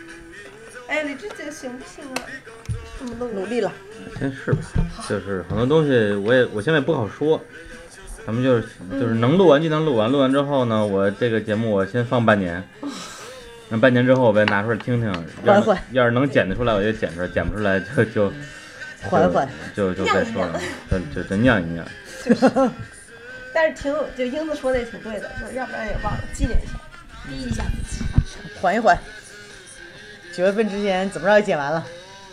哎，李志姐行不行啊？这么努力了， 真是吧？就是很多东西我现在不好说，咱们就是能录完就能录完，录完之后呢，我这个节目我先放半年，那半年之后我再拿出来听听，要是能剪得出来我就剪出来，剪不出来就缓缓， 就再说了，就酿一酿。 但是就英子说的也挺对的，说要不然也忘了纪念一下，逼一下自己， 缓一缓。9月份之前怎么着也剪完了。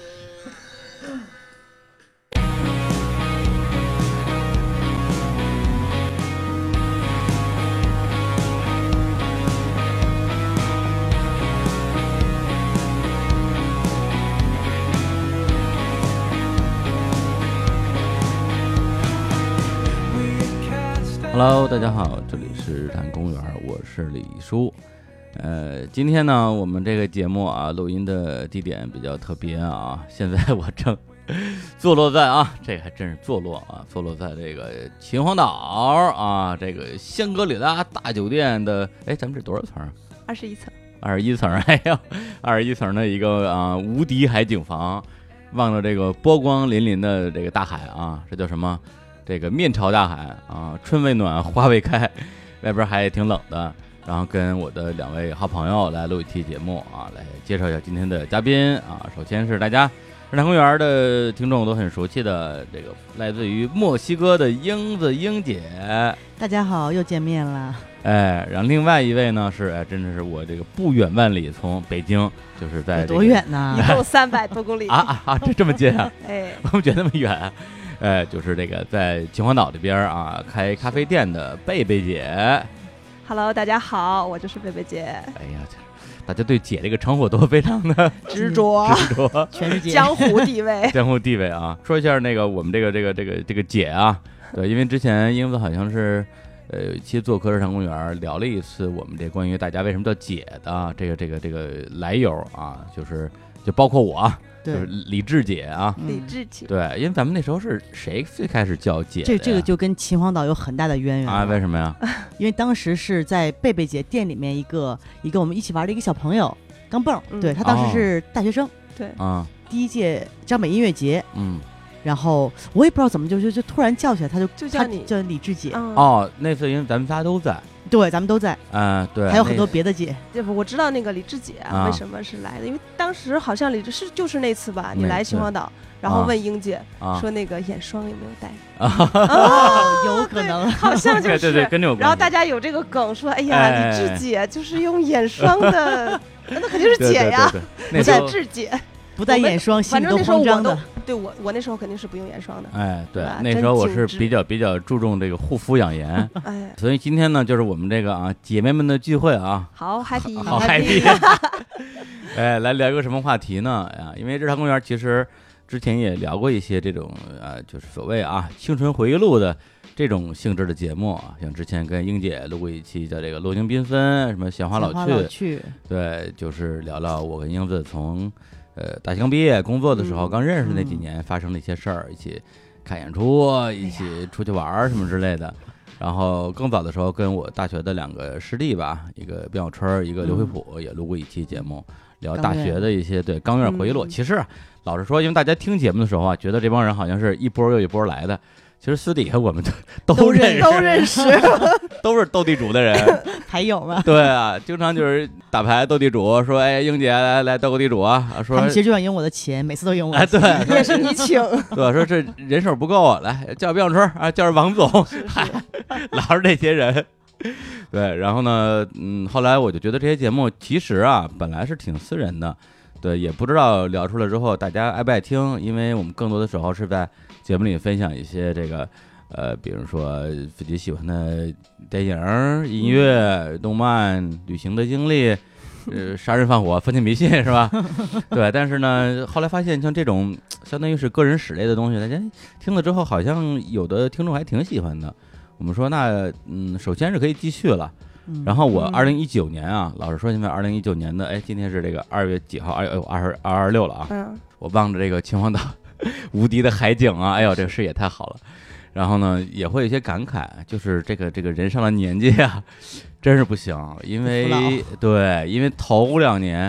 Hello， 大家好，这里是日坛公园，我是李叔。今天呢，我们这个节目啊，录音的地点比较特别啊。现在我正坐落在这个还真是坐落在这个秦皇岛啊，这个香格里拉大酒店的，咱们这多少层 ？21层。 21层，哎呦，21层的一个无敌海景房，望着这个波光粼粼的这个大海啊，这叫什么？这个面朝大海啊，春未暖花未开，外边还挺冷的。然后跟我的2位好朋友来录一期节目啊，来介绍一下今天的嘉宾啊。首先是大家日坛公园的听众都很熟悉的这个来自于墨西哥的英子英姐， 大家好，又见面了。 然后另外一位呢是真的是我这个不远万里从北京，就是在、 多远呢？ 一共300多公里这么近啊？我们觉得那么远。就是这个在秦皇岛这边啊开咖啡店的贝贝姐。 Hello， 大家好，我就是贝贝姐。 哎呀，大家对姐这个称呼都非常的执着， 全是姐， 江湖地位， 江湖地位啊！说一下那个我们这个姐啊，对，因为之前英子好像是有一期做客日坛公园聊了一次我们这关于大家为什么叫姐的这个来由啊，就包括我。就是李志姐啊， 李志姐， 对，因为咱们那时候是谁最开始叫姐的？这个就跟秦皇岛有很大的渊源啊！为什么呀？ 因为当时是在贝贝姐店里面一个我们一起玩的一个小朋友钢镚，对，他当时是大学生， 对啊， 第一届张北音乐节，然后我也不知道怎么就突然叫起来，他就叫你叫李志姐。 那次因为咱们仨都在。 对，咱们都在对， 还有很多别的姐。 我知道那个李志姐为什么是来的，因为当时好像李志就是那次吧，你来秦皇岛，然后问英姐说那个眼霜有没有带？ 有可能， 好像就是。 对，跟这有关系。 然后大家有这个梗说，哎呀，李志姐就是用眼霜的，那肯定是姐呀， 不在志姐。 不带眼霜，心里都慌张的。 对我那时候肯定是不用眼霜的。 对，那时候我是比较注重这个护肤养颜。所以今天呢，就是我们这个姐妹们的聚会啊。 好 happy， 好 happy。来聊一个什么话题呢？因为日坛公园其实之前也聊过一些这种就是所谓青春回忆录的这种性质的节目啊，像之前跟英姐录过一期叫这个落英缤纷，什么鲜花老去。对，就是聊聊我跟英子从大学刚毕业工作的时候，刚认识那几年发生的一些事儿，一起看演出，一起出去玩什么之类的。然后更早的时候，跟我大学的2个师弟吧，一个卞小春，一个刘惠普，也录过一期节目，聊大学的一些钢院回忆录。其实老实说，因为大家听节目的时候觉得这帮人好像是一波又一波来的。其实私底下我们都认识，都是斗地主的人， 还有吗？ 对啊，经常就是打牌斗地主，说英姐来斗个地主啊，说他们其实就想赢我的钱，每次都赢我的钱， 对， 也是你请， 对，说这人手不够来叫卞小春叫着王总，老是这些人，对，然后呢，后来我就觉得这些节目其实本来是挺私人的，对，也不知道聊出来之后大家爱不爱听，因为我们更多的时候是在节目里分享一些这个比如说自己喜欢的电影、音乐、动漫、旅行的经历，杀人放火、封建迷信是吧？对，但是呢，后来发现像这种相当于是个人史类的东西，大家听了之后，好像有的听众还挺喜欢的。我们说那首先是可以继续了。然后我2019年老实说，现在2019年的今天是这个2月几号？26了我望着这个秦皇岛无敌的海景哎呦，这个视野太好了。然后呢，也会有一些感慨，就是这个人上了年纪真是不行，因为头2年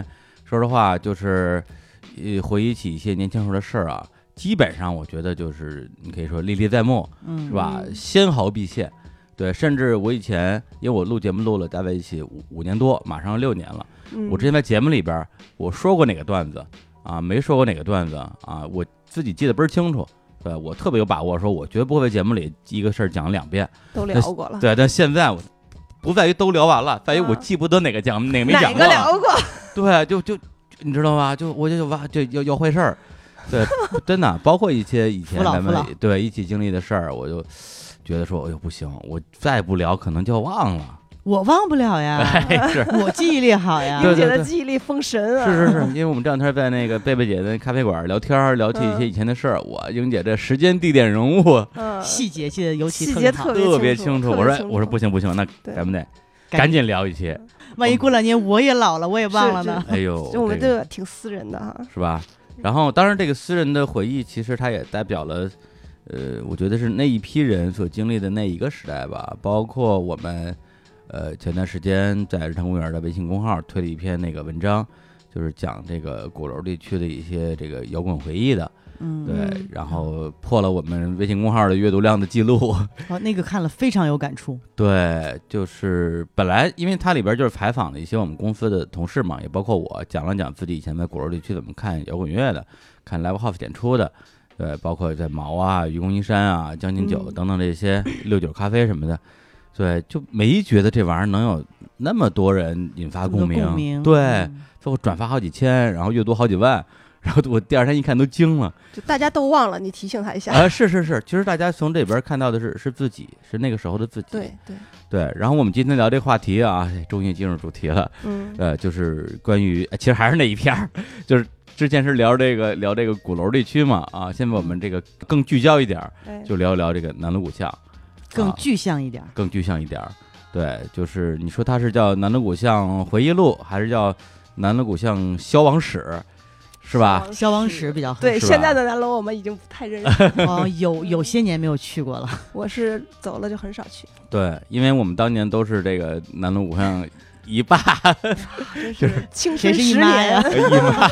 说实话，就是回忆起一些年轻时候的事儿啊，基本上我觉得就是你可以说历历在目，是吧？纤毫毕现。对，甚至我以前因为我录节目录了大概一起5年多，马上6年了。我之前在节目里边我说过哪个段子啊，没说过哪个段子啊，我自己记得倍儿清楚。对，我特别有把握，说我绝对不会在节目里一个事儿讲2遍， 都聊过了。 对，但现在我不在于都聊完了，在于我记不得哪个讲哪个没讲过。 哪个聊过？ 对，就你知道吧？我就哇，就要坏事儿。对，真的，包括一些以前咱们对一起经历的事儿，我就觉得说，哎呦不行，我再不聊可能就忘了。 我忘不了呀， 是我记忆力好呀。 英姐的记忆力封神啊！ 是，因为我们这两天在那个贝贝姐的咖啡馆聊天，聊起一些以前的事儿。我英姐这时间、地点、人物， 细节记得尤其特别清楚。我说不行，那咱们得赶紧聊一些。 万一过2年我也老了，我也忘了呢。 哎呦， 就我们这个挺私人的哈， 是吧？然后，当然这个私人的回忆，其实它也代表了，我觉得是那一批人所经历的那一个时代吧。包括我们，前段时间在日坛公园的微信公号推了一篇那个文章，就是讲这个鼓楼地区的一些这个摇滚回忆的。对，然后破了我们微信公号的阅读量的记录。 那个看了非常有感触。 对，就是本来因为它里边就是采访了一些我们公司的同事嘛，也包括我，讲了讲自己以前在鼓楼地区怎么看摇滚乐的，看 live house 演出的。对，包括在毛啊、愚公移山啊、将进酒等等这些69咖啡什么的。对，就没觉得这玩意儿能有那么多人引发共鸣。对，最后转发好几千，然后阅读好几万。然后我第2天一看都惊了， 就大家都忘了，你提醒他一下。 是，其实大家从这边看到的是自己，是那个时候的自己。对。然后我们今天聊这个话题啊，终于进入主题了。就是关于，其实还是那一片儿，就是之前是聊这个鼓楼地区嘛，啊，现在我们这个更聚焦一点，就聊一聊这个南锣鼓巷， 更具象一点。 对，就是你说它是叫南锣鼓巷回忆录，还是叫南锣鼓巷消亡史？是吧？ 消亡史比较合适。对，现在的南锣我们已经不太认识了。 有些年没有去过了。 我是走了就很少去。 对，因为我们当年都是这个南锣鼓巷一霸， 真是青春10年呀！ 一妈。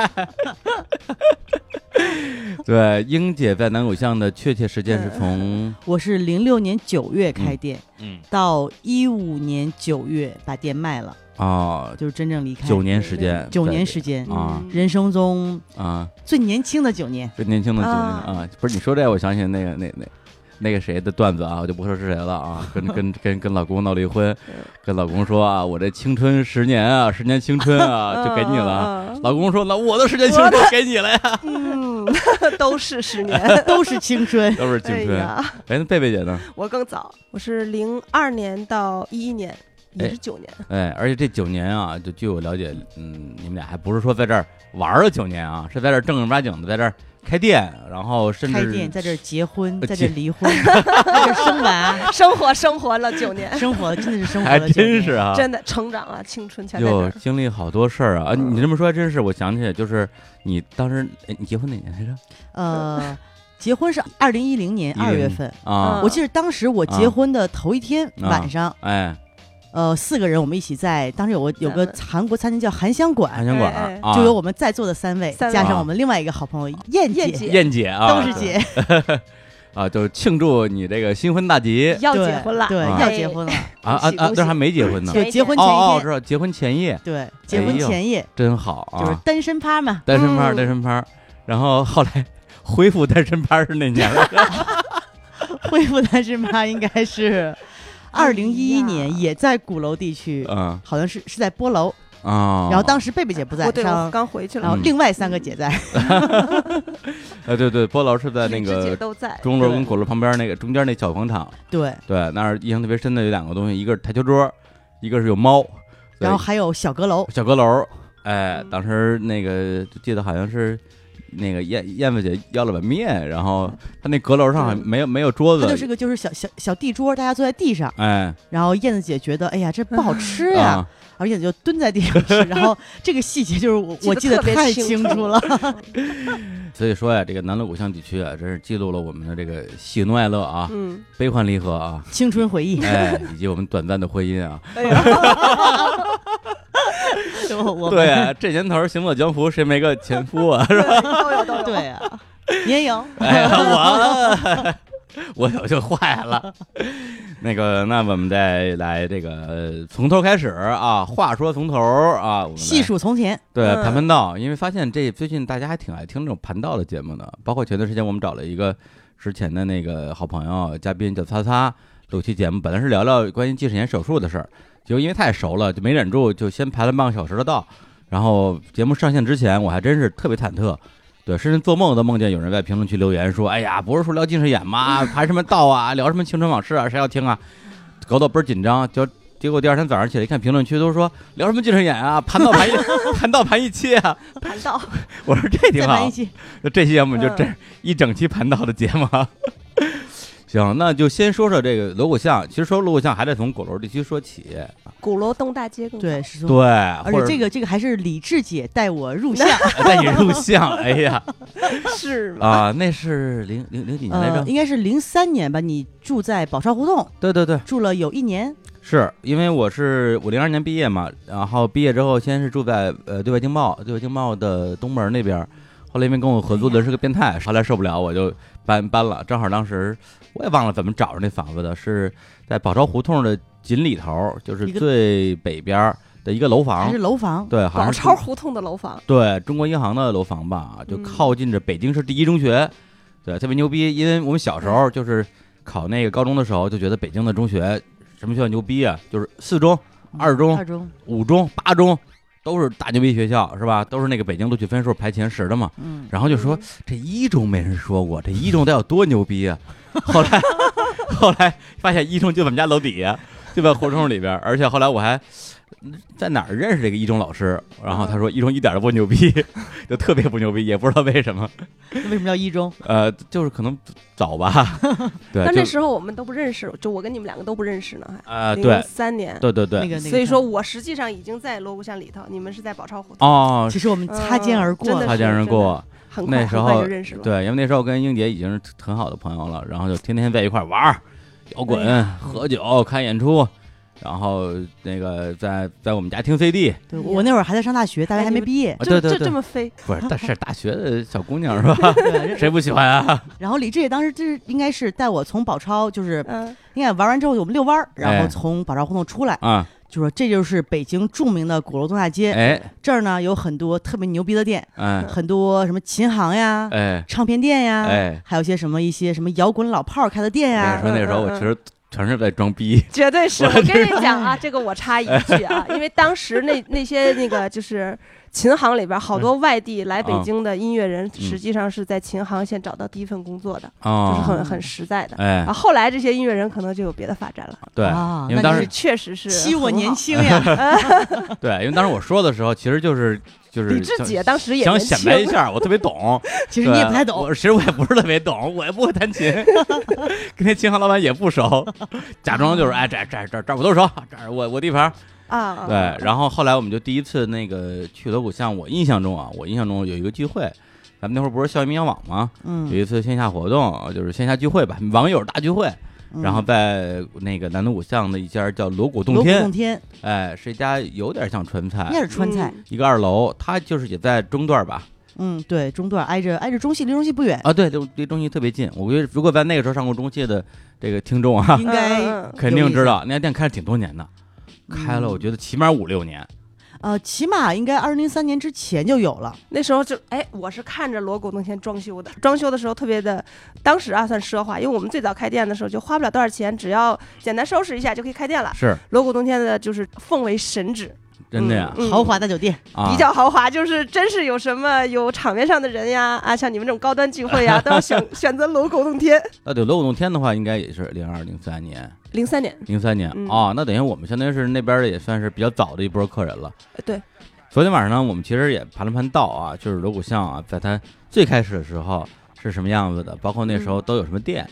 对，英姐在南鼓巷的确切时间是从我是06年9月开店，到15年9月把店卖了。就是真正离开 9年时间 ，9年时间啊， 人生中最年轻的9年， 最年轻的9年啊！不是你说这，我想起那个谁的段子啊，我就不说是谁了啊，跟老公闹离婚，跟老公说啊，我这青春10年啊，10年青春啊，就给你了。老公说，那我的10年青春给你了呀。 都是10年， 都是青春， 都是青春。那贝贝姐呢？ 我更早，我是02年到11年。也是9年， 而且这9年啊，就据我了解，你们俩还不是说在这儿玩了9年啊，是在这儿正儿八经的在这儿开店，然后甚至开店，在这儿结婚，在这儿离婚，在这儿生娃， 生活了9年， 生活真的是生活了 9年， 还真是啊， 真的成长啊，青春全在这儿， 经历好多事儿啊！你这么说还真是，我想起来，就是你当时，你结婚哪年来着？ 结婚是2010年2月份啊， 我记得当时我结婚的头一天晚上，4个人我们一起在，当时有个韩国餐厅叫韩香馆，就有我们在座的3位，加上我们另外一个好朋友燕姐啊， 都是姐啊，就庆祝你这个新婚大吉， 要结婚了， 对，要结婚了那还没结婚呢， 对，结婚前一天， 知道结婚前夜， 对，结婚前夜真好啊， 就是单身趴嘛， 单身趴，然后后来恢复单身趴是哪年来着？ 恢复单身趴应该是2011年，也在鼓楼地区，好像是在波楼然后当时贝贝姐不在， 对，我刚回去了， 然后另外3个姐在。 对，波楼是在那个钟楼跟鼓楼旁边那个中间那小广场。 对， 那儿印象特别深的有2个东西，一个是台球桌，一个是有猫， 然后还有小阁楼。 当时那个记得好像是。那个燕子姐要了碗面，然后她那阁楼上没有桌子， 它就是小地桌，大家坐在地上。然后燕子姐觉得，哎呀，这不好吃呀， 而且就蹲在地上吃，然后这个细节就是我记得太清楚了。 所以说呀，这个南锣鼓巷地区啊，真是记录了我们的这个喜怒哀乐啊，悲欢离合啊， 青春回忆， 以及我们短暂的婚姻啊。 对啊，这年头行走江湖，谁没个前夫啊？是吧？ 都有。 对啊，你也有。 哎呀，我有就坏了。那我们再来这个从头开始啊。话说从头啊，我们细数从前。 对，盘道，因为发现最近大家还挺爱听这种盘道的节目的，包括前段时间我们找了一个之前的那个好朋友嘉宾叫擦擦录期节目，本来是聊聊关于近视眼手术的事儿，结果因为太熟了就没忍住，就先排了半个小时的道。然后节目上线之前，我还真是特别忐忑。对，甚至做梦都梦见有人在评论区留言说：“哎呀，不是说聊近视眼吗？排什么道啊？聊什么青春往事啊？谁要听啊？”搞得我倍儿紧张。结果第二天早上起来一看，评论区都说聊什么近视眼啊？盘道盘一期啊？ 盘道。 我说这挺好。 盘一期。 这期节目就这一整期盘道的节目。行，那就先说说这个锣鼓巷。其实说锣鼓巷还得从鼓楼地区说起。 鼓楼东大街更对， 对， 而且这个还是李志姐带我入巷， 带你入巷。哎呀， 是吗？ 啊，那是零几年来着？ 应该是03年吧。你住在宝钞胡同？ 对， 住了有1年。 是因为我02年毕业嘛，然后毕业之后先是住在对外经贸的东门那边，后来因为跟我合租的是个变态，后来受不了我就搬了。正好当时我也忘了怎么找着那房子的，是在宝钞胡同的紧里头，就是最北边的一个楼房， 还是楼房？ 对，好像是宝钞胡同的楼房， 对，中国银行的楼房吧，就靠近着北京市第一中学，对，特别牛逼。因为我们小时候就是考那个高中的时候，就觉得北京的中学什么学校牛逼啊，就是4中、2中、5中、8中。都是大牛逼学校是吧？都是那个北京录取分数排前10的嘛。然后就说这1中没人说过，这1中得有多牛逼啊！后来发现1中就我们家楼底下，就在胡同里边，而且后来我还在哪儿认识这个1中老师，然后他说1中一点都不牛逼，就特别不牛逼，也不知道为什么。 为什么叫1中？ 就是可能早吧。对， 但那时候我们都不认识，就我跟你们2个都不认识呢，还对 ，03年， 对， 所以说我实际上已经在锣鼓巷里头，你们是在宝钞胡同。哦， 其实我们擦肩而过， 很那时候就认识了。 对，因为那时候跟英姐已经是很好的朋友了，然后就天天在一块玩，摇滚、喝酒、看演出。然后那个在我们家听 CD， 对，我那会儿还在上大学，大学还没毕业， 对， 这么飞， 不是，但是大学的小姑娘是吧？谁不喜欢啊？ 然后李志也当时就是应该是带我从宝钞，就是应该玩完之后我们遛弯，然后从宝钞胡同出来啊，就说这就是北京著名的鼓楼东大街，这儿呢有很多特别牛逼的店，很多什么琴行呀，唱片店呀，还有一些什么摇滚老炮开的店呀。 说那个时候我其实全是在装逼， 绝对是。我跟你讲啊，这个我插一句啊，因为当时那些那个就是琴行里边好多外地来北京的音乐人，实际上是在琴行先找到第一份工作的，就是很实在的。然后后来这些音乐人可能就有别的发展了。 对，因为当时确实是欺我年轻呀。 对，因为当时我说的时候，其实就是李志姐当时也想显摆一下，我特别懂。 其实你也不太懂， 其实我也不是特别懂，我也不会弹琴，跟那琴行老板也不熟，假装就是这我都熟，这我地盘啊。对，然后后来我们就第一次那个去锣鼓巷，我印象中有一个聚会，咱们那会儿不是校园民谣网吗？有一次线下活动，就是线下聚会吧，网友大聚会。然后在那个南锣鼓巷的一家叫锣鼓洞天，是一家有点像川菜， 应该是川菜， 一个2楼，它就是也在中段吧。 对，中段挨着中戏，离中戏不远啊。对，离中戏特别近。我觉得如果在那个时候上过中戏的这个听众啊， 应该肯定知道那家店开了挺多年的，开了我觉得起码5-6年。 起码应该2003年之前就有了。 那时候就我是看着锣鼓洞天装修的时候特别的，当时啊算奢华，因为我们最早开店的时候就花不了多少钱，只要简单收拾一下就可以开店了。 是锣鼓洞天的就是奉为神旨。 真的呀， 豪华大酒店比较豪华，就是真是有什么有场面上的人呀啊，像你们这种高端聚会呀，都要选择锣鼓洞天。 对，锣鼓洞天的话，应该也是02-03年。03年那等于我们相当于是那边的也算是比较早的一波客人了。 对， 昨天晚上呢，我们其实也盘了盘道啊，就是锣鼓巷啊，在它最开始的时候是什么样子的，包括那时候都有什么店。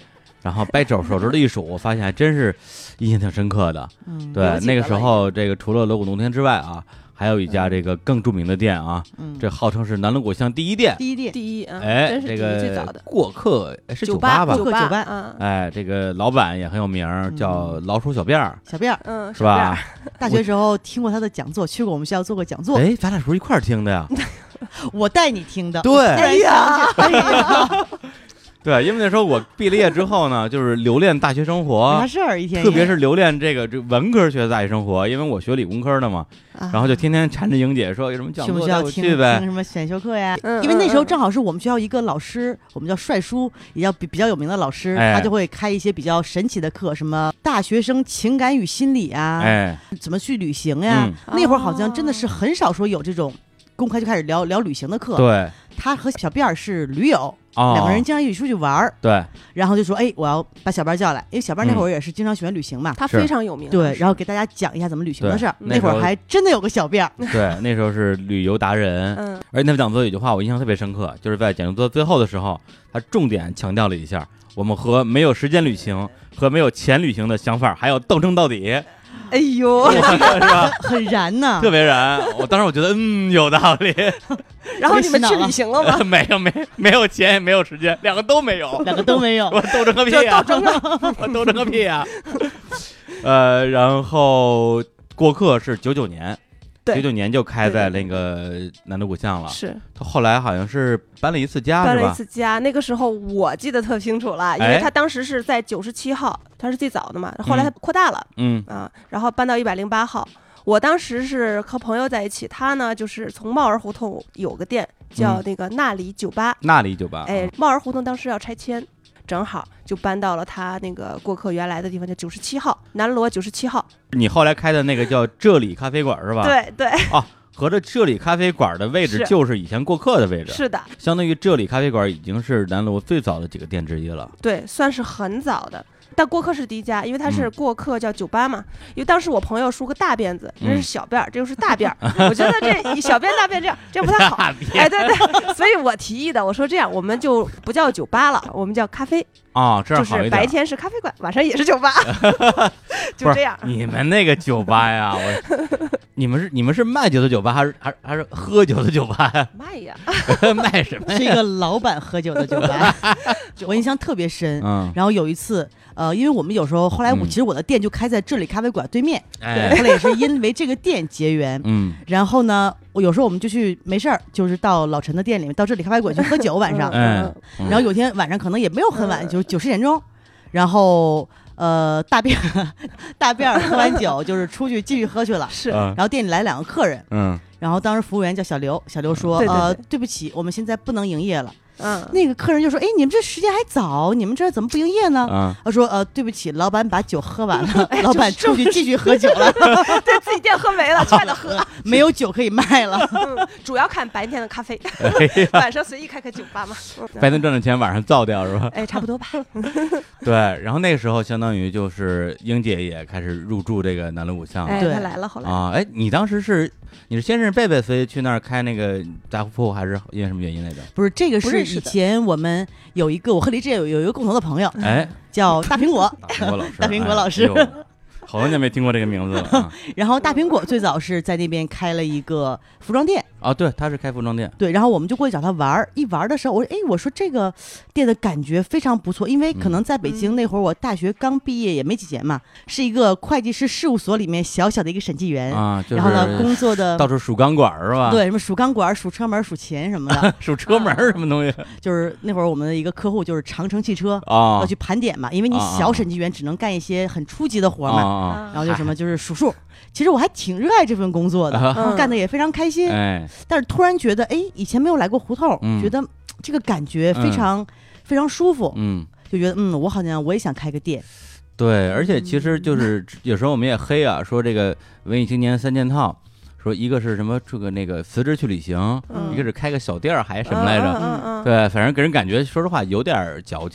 然后掰手指头一数，我发现还真是印象挺深刻的。对，那个时候这个除了锣鼓洞天之外啊，还有一家这个更著名的店啊，这号称是南锣鼓巷第一店， 第一， 哎，这个过客是酒吧吧？ 酒吧， 哎，这个老板也很有名，叫老鼠小辫儿，是吧？ 大学时候听过他的讲座，去过我们学校做过讲座。 哎，咱俩是不是一块儿听的呀？ 我带你听的。 对， 哎呀。 对，因为那时候我毕了业之后呢，就是留恋大学生活， 啥事儿一天， 特别是留恋这文科学的大学生活，因为我学理工科的嘛，然后就天天缠着英姐说有什么讲座带我去呗， 听什么选修课呀。因为那时候正好是我们学校一个老师，我们叫帅叔，也叫比较有名的老师，他就会开一些比较神奇的课，什么大学生情感与心理啊，怎么去旅行呀。那会儿好像真的是很少说有这种公开就开始聊旅行的课。 对， 他和小辫儿是驴友。两个人经常一起出去玩对， 然后就说，哎，我要把小辫叫来，因为小辫那会儿也是经常喜欢旅行嘛， 他非常有名。 对，然后给大家讲一下怎么旅行的事儿。那会儿还真的有个小辫。 对，那时候是旅游达人。而且那讲座有句话我印象特别深刻，就是在讲座最后的时候，他重点强调了一下，我们和没有时间旅行和没有钱旅行的想法还要斗争到底。 哎呦， 是吧？ 很燃呐， 特别燃。我当时我觉得，有道理。 然后你们去旅行了吗？ 没有钱也没有时间，两个都没有。 我斗争个屁啊！我斗争个屁啊！然后过客是99年。99年就开在那个南锣鼓巷了， 是他后来好像是搬了一次家， 那个时候我记得特清楚了，因为他当时是在97号，他是最早的嘛，后来他扩大了，然后搬到108号。我当时是和朋友在一起，他呢就是从帽儿胡同有个店叫那个那里酒吧，哎，帽儿胡同当时要拆迁。正好就搬到了他那个过客原来的地方，叫97号，南锣97号。 你后来开的那个叫这里咖啡馆是吧？ 对。 合着这里咖啡馆的位置就是以前过客的位置。 是的， 相当于这里咖啡馆已经是南锣最早的几个店之一了。 对，算是很早的。但过客是第一家，因为他是过客叫酒吧嘛。因为当时我朋友梳个大辫子，那是小辫，这就是大辫。我觉得这小辫大辫这不太好。哎，对，所以我提议的，我说这样我们就不叫酒吧了，我们叫咖啡。 这样好一点。 就是白天是咖啡馆，晚上也是酒吧。就这样。 你们那个酒吧呀，你们是卖酒的酒吧，还是喝酒的酒吧呀？ 卖呀。 卖什么呀？ 是一个老板喝酒的酒吧。我印象特别深。然后有一次。因为我们有时候后来其实我的店就开在这里咖啡馆对面，对，后来也是因为这个店结缘，然后呢，有时候我们就去没事儿，就是到老陈的店里面，到这里咖啡馆去喝酒晚上，然后有天晚上可能也没有很晚，就是9、10点钟，然后大辫喝完酒就是出去继续喝去了， 是， 然后店里来2个客人，然后当时服务员叫小刘说，对不起，我们现在不能营业了。那个客人就说：“哎，你们这时间还早，你们这怎么不营业呢？”他说：“对不起，老板把酒喝完了，老板出去继续喝酒了， 对自己店喝没了，踹了喝， 没有酒可以卖了。 主要看白天的咖啡，晚上随意开酒吧嘛。 白天赚的钱晚上造掉是吧？ 哎，差不多吧。 对，然后那个时候相当于就是英姐也开始入驻这个南锣鼓巷了， 她来了后来啊， 哎，你当时你是先认识贝贝，所以去那儿开那个杂货铺，还是因为什么原因来着？ 不是，这个是以前我们有一个，我和李志有一个共同的朋友， 哎， 叫大苹果，大苹果老师。 好多年没听过这个名字了。 然后大苹果最早是在那边开了一个服装店对，他是开服装店。 对，然后我们就过去找他玩，一玩的时候，我说这个店的感觉非常不错，因为可能在北京那会儿我大学刚毕业也没几年嘛，是一个会计师事务所里面小小的一个审计员就是、 然后呢工作的到处数钢管是吧？ 对，什么数钢管、数车门、数钱什么的。 数车门什么东西？ 就是那会儿我们的一个客户就是长城汽车要去盘点嘛，因为你小审计员只能干一些很初级的活嘛，然后就什么就是数数。其实我还挺热爱这份工作的，干的也非常开心。但是突然觉得，以前没有来过胡同，觉得这个感觉非常、非常舒服。就觉得我好像我也想开个店。 对，而且其实就是有时候我们也黑啊，说这个文艺青年3件套，说一个是什么这个那个辞职去旅行，一个是开个小店还什么来着？对，反正给人感觉说实话有点矫情。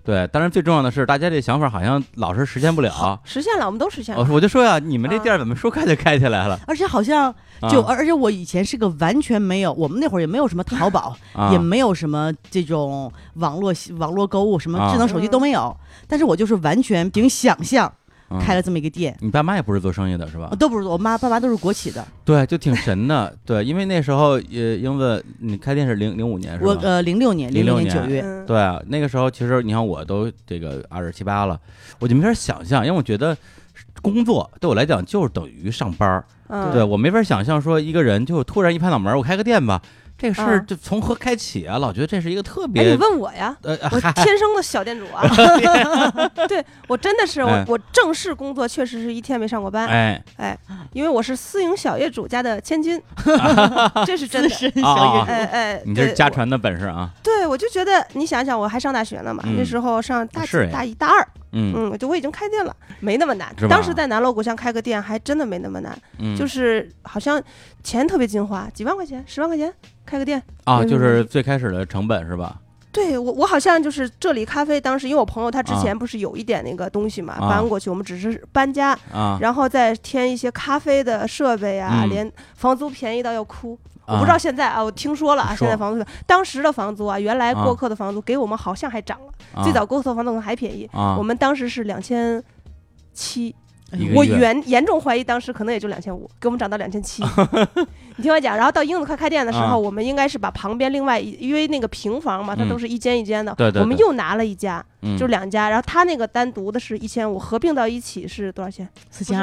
对，当然最重要的是，大家这想法好像老是实现不了。 实现了，我们都实现了。 我就说呀，你们这店怎么说开就开起来了？ 而且好像而且我以前是个完全没有，我们那会儿也没有什么淘宝，也没有什么这种网络购物，什么智能手机都没有。但是我就是完全凭想象开了这么一个店。 你爸妈也不是做生意的是吧？ 都不是，我爸妈都是国企的。 对，就挺神的。对，因为那时候英子你开店是05年是吧？ 我06年9月。 对啊，那个时候其实你看我都这个27、28了，我就没法想象，因为我觉得工作对我来讲就是等于上班。对，我没法想象说一个人就突然一拍脑门，我开个店吧。这个事儿就从何开启啊？老觉得这是一个特别…… 你问我呀，我天生的小店主啊。对，我真的是我正式工作确实是一天没上过班。哎，因为我是私营小业主家的千金，这是真的。 小业主， 你这是家传的本事啊。 对，我就觉得你想想，我还上大学呢嘛，那时候上大一、大二。我已经开店了，没那么难。当时在南锣鼓巷开个店，还真的没那么难。就是好像钱特别精花，几万块钱、10万块钱开个店啊，就是最开始的成本是吧？ 对，我好像就是这里咖啡，当时因为我朋友他之前不是有一点那个东西嘛，搬过去，我们只是搬家，然后再添一些咖啡的设备啊，连房租便宜到要哭。我不知道现在啊，我听说了啊，现在房租，当时的房租啊，原来过客的房租给我们好像还涨了，最早过客的房租可能还便宜，我们当时是2700，我严重怀疑当时可能也就2500，给我们涨到2700。你听我讲，然后到英子快开店的时候，我们应该是把旁边另外因为那个平房嘛，它都是一间一间的，我们又拿了一家，就2家，然后他那个单独的是1500，合并到一起是多少钱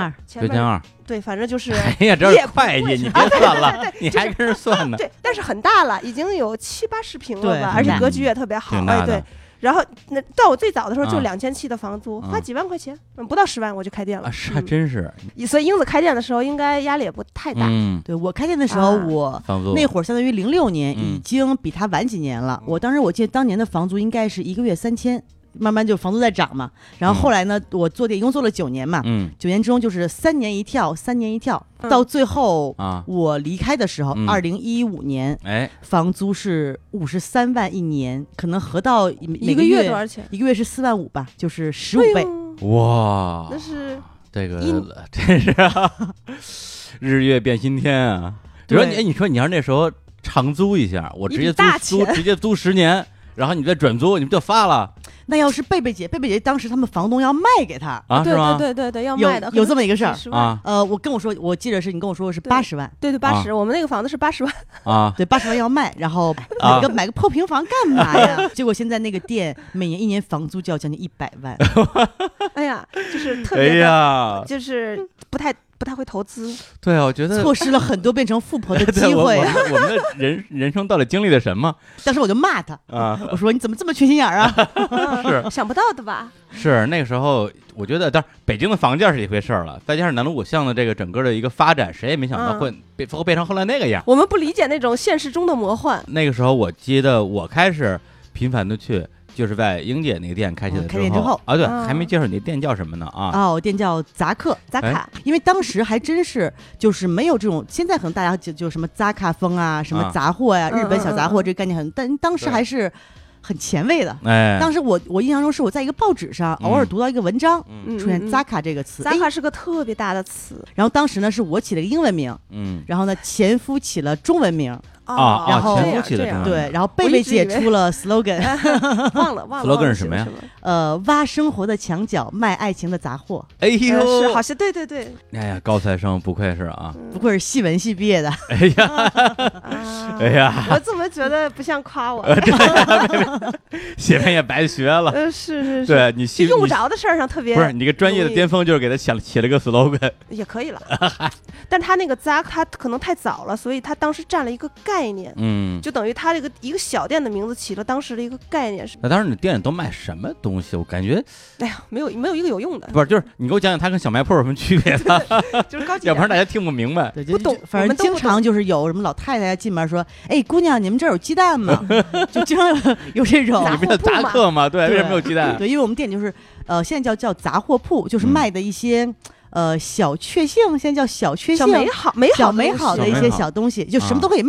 ？4200。 对，反正就是。 哎呀，这是会计，你别算了，你还跟人算呢。 对，但是很大了，已经有70、80平了吧，而且格局也特别好。哎，对。然后那到我最早的时候就2700的房租，花几万块钱，不到10万我就开店了。 是还真是。 所以英子开店的时候应该压力也不太大。 对，我开店的时候，我那会儿相当于06年，已经比他晚几年了。我记得当年的房租应该是1个月3000。慢慢就房租在涨嘛，然后后来呢，我做店一共做了9年嘛，9年之中就是3年一跳，到最后我离开的时候，2015年，房租是53万一年，可能合到每个月多少钱？ 一个月是4万5吧，就是15倍。 哇， 那是这个真是日月变新天啊！你说你要那时候长租一下，我直接租10年。然后你再转租，你不就发了？ 那要是贝贝姐当时他们房东要卖给他啊，是吗？ 对，要卖的， 有这么一个事儿啊。 我记得是你跟我说的是80万， 对，80，我们那个房子是80万啊， 对，80万要卖，然后买个破平房干嘛呀？结果现在那个店每年1年房租就要将近100万。 哎呀，就是特别的，就是不太会投资。 对啊，我觉得错失了很多变成富婆的机会啊。 我们的人生到底经历了什么？ 当时我就骂他啊，我说你怎么这么缺心眼儿啊？ 是想不到的吧？ 是那个时候，我觉得，当然北京的房价是一回事了，再加上南锣鼓巷的这个整个的一个发展，谁也没想到会变成后来那个样。 我们不理解那种现实中的魔幻。 那个时候，我记得我开始频繁的去。就是在英姐那个店开店之后啊，对，还没介绍你那店叫什么呢啊？ 我店叫扎卡，因为当时还真是就是没有这种，现在可能大家就什么扎卡风啊，什么杂货呀，日本小杂货这个概念很，但当时还是很前卫的。当时我印象中是我在一个报纸上偶尔读到一个文章，出现扎卡这个词， 扎卡是个特别大的词。 然后当时呢是我起了个英文名，然后呢前夫起了中文名。然后前夫起了对，然后贝贝姐出了 slogan， 忘了 slogan 是什么呀？ 挖生活的墙角，卖爱情的杂货。 哎呦， 是好像对。 哎呀，高材生不愧是啊， 不愧是戏文系毕业的。 哎呀， 我怎么觉得不像夸我？ 写完也白学了。 是。 对你用不着的事儿上特别不是你这个专业的巅峰，就是给他起了个 slogan 也可以了。但他那个扎他可能太早了，所以他当时占了一个概念，就等于他这个一个小店的名字起了当时的一个概念。 那当时你店里都卖什么东西？我感觉， 哎呀，没有一个有用的。 不是，就是你给我讲讲它跟小卖铺有什么区别的？ 就是高级， 要不然大家听不明白。 不懂，反正经常就是有什么老太太进门说：“哎，姑娘，你们这儿有鸡蛋吗？”就经常有这种。 你不是杂客吗？对，为什么没有鸡蛋？ 对，因为我们店就是现在叫杂货铺，就是卖的一些。小确幸，现在叫小确幸， 小美好的一些小东西，就什么都可以卖。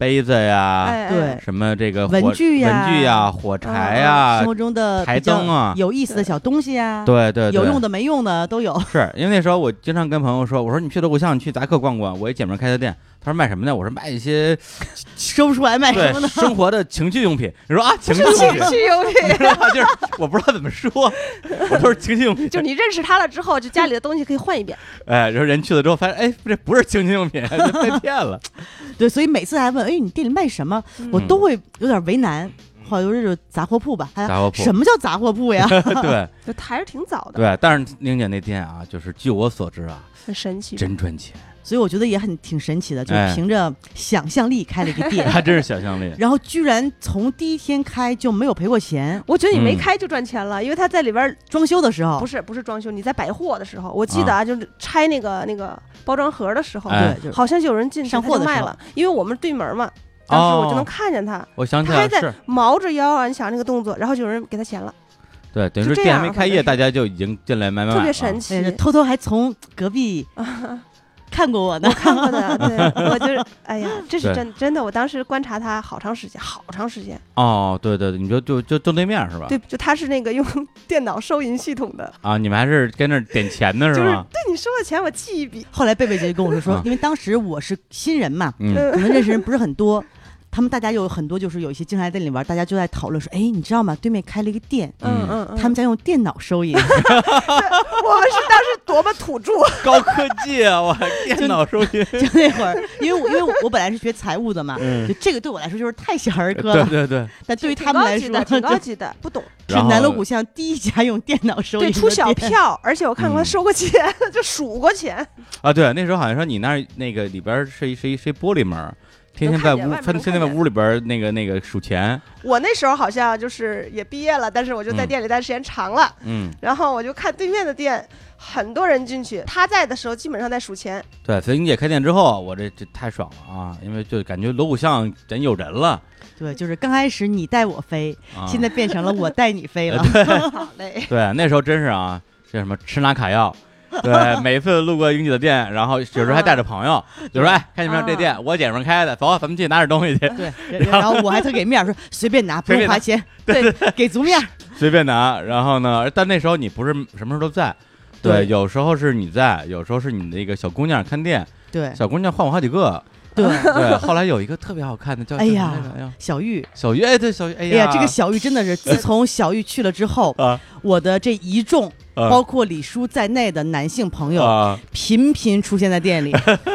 杯子呀， 对， 什么这个文具呀，火柴呀， 生活中的台灯啊， 有意思的小东西啊， 对， 有用的没用的都有。 是因为那时候我经常跟朋友说，我说你去鼓巷，你去杂客逛逛，我一姐妹开的店。他说卖什么的？我说卖一些说不出来卖什么的生活的情趣用品。你说啊，情趣用品，就是我不知道怎么说，我都是情趣用品。 就你认识他了之后，就家里的东西可以换一遍。 哎，然后人去了之后发现，哎，这不是情趣用品，被骗了。 对，所以每次还问，哎，你店里卖什么？我都会有点为难。后来就是杂货铺吧， 杂货铺什么叫杂货铺呀？ 对， 这还是挺早的。 对，但是玲姐那店啊，就是据我所知啊， 很神奇， 真赚钱。 所以我觉得也挺神奇的，就是凭着想象力开了一个店， 还真是想象力。 然后居然从第一天开就没有赔过钱。 我觉得你没开就赚钱了，因为他在里边装修的时候， 不是装修，你在摆货的时候，我记得啊，就是拆那个包装盒的时候， 对， 好像就有人进上货的卖了，因为我们对门嘛，当时我就能看见他， 我想起来他还在毛着腰啊，你想那个动作，然后就有人给他钱了。 对，等于说店还没开业，大家就已经进来买， 特别神奇， 偷偷还从隔壁。看过我呢， 我看过的，对，我就是，哎呀，这是真的，我当时观察他好长时间。 哦，对，你就正对面是吧？ 对，就他是那个用电脑收银系统的啊，你们还是跟那点钱的是吗？ 就是对你收了钱，我记一笔。 后来贝贝姐就跟我说，因为当时我是新人嘛，可能认识人不是很多。他们大家有很多，就是有一些经常在店里玩，大家就在讨论说，哎，你知道吗？对面开了一个店，他们家用电脑收银。我们是当时多么土著， 高科技啊！我电脑收银。 就那会儿，因为我本来是学财务的嘛，就这个对我来说就是太小儿科了。 对。 但对于他们来说， 挺高级的，不懂。 是南锣鼓巷第一家用电脑收银的店， 对，出小票，而且我看过他收过钱，就数过钱啊。对，那时候好像说你那个里边是一玻璃门。天天在屋里边那个数钱。 我那时候好像就是也毕业了，但是我就在店里待时间长了，然后我就看对面的店很多人进去，他在的时候基本上在数钱。 对，所以你姐开店之后，我这太爽了啊，因为就感觉锣鼓巷真有人了。 对，就是刚开始你带我飞，现在变成了我带你飞了。 好嘞。 对，那时候真是啊，这什么吃拿卡要。对，每次路过英姐的店，然后有时候还带着朋友，就说：“哎，看见没有，这店我姐们开的，走，咱们进去拿点东西去。” 对，然后我还特给面说：“随便拿，不用花钱。”对，给足面， 随便拿。然后呢，但那时候你不是什么时候都在，对，有时候是你在，有时候是你那个小姑娘看店， 对， 小姑娘换我好几个。 对， 后来有一个特别好看的叫哎呀小玉， 哎对小玉，哎呀这个小玉真的是自从小玉去了之后我的这一众包括李叔在内的男性朋友频频出现在店里。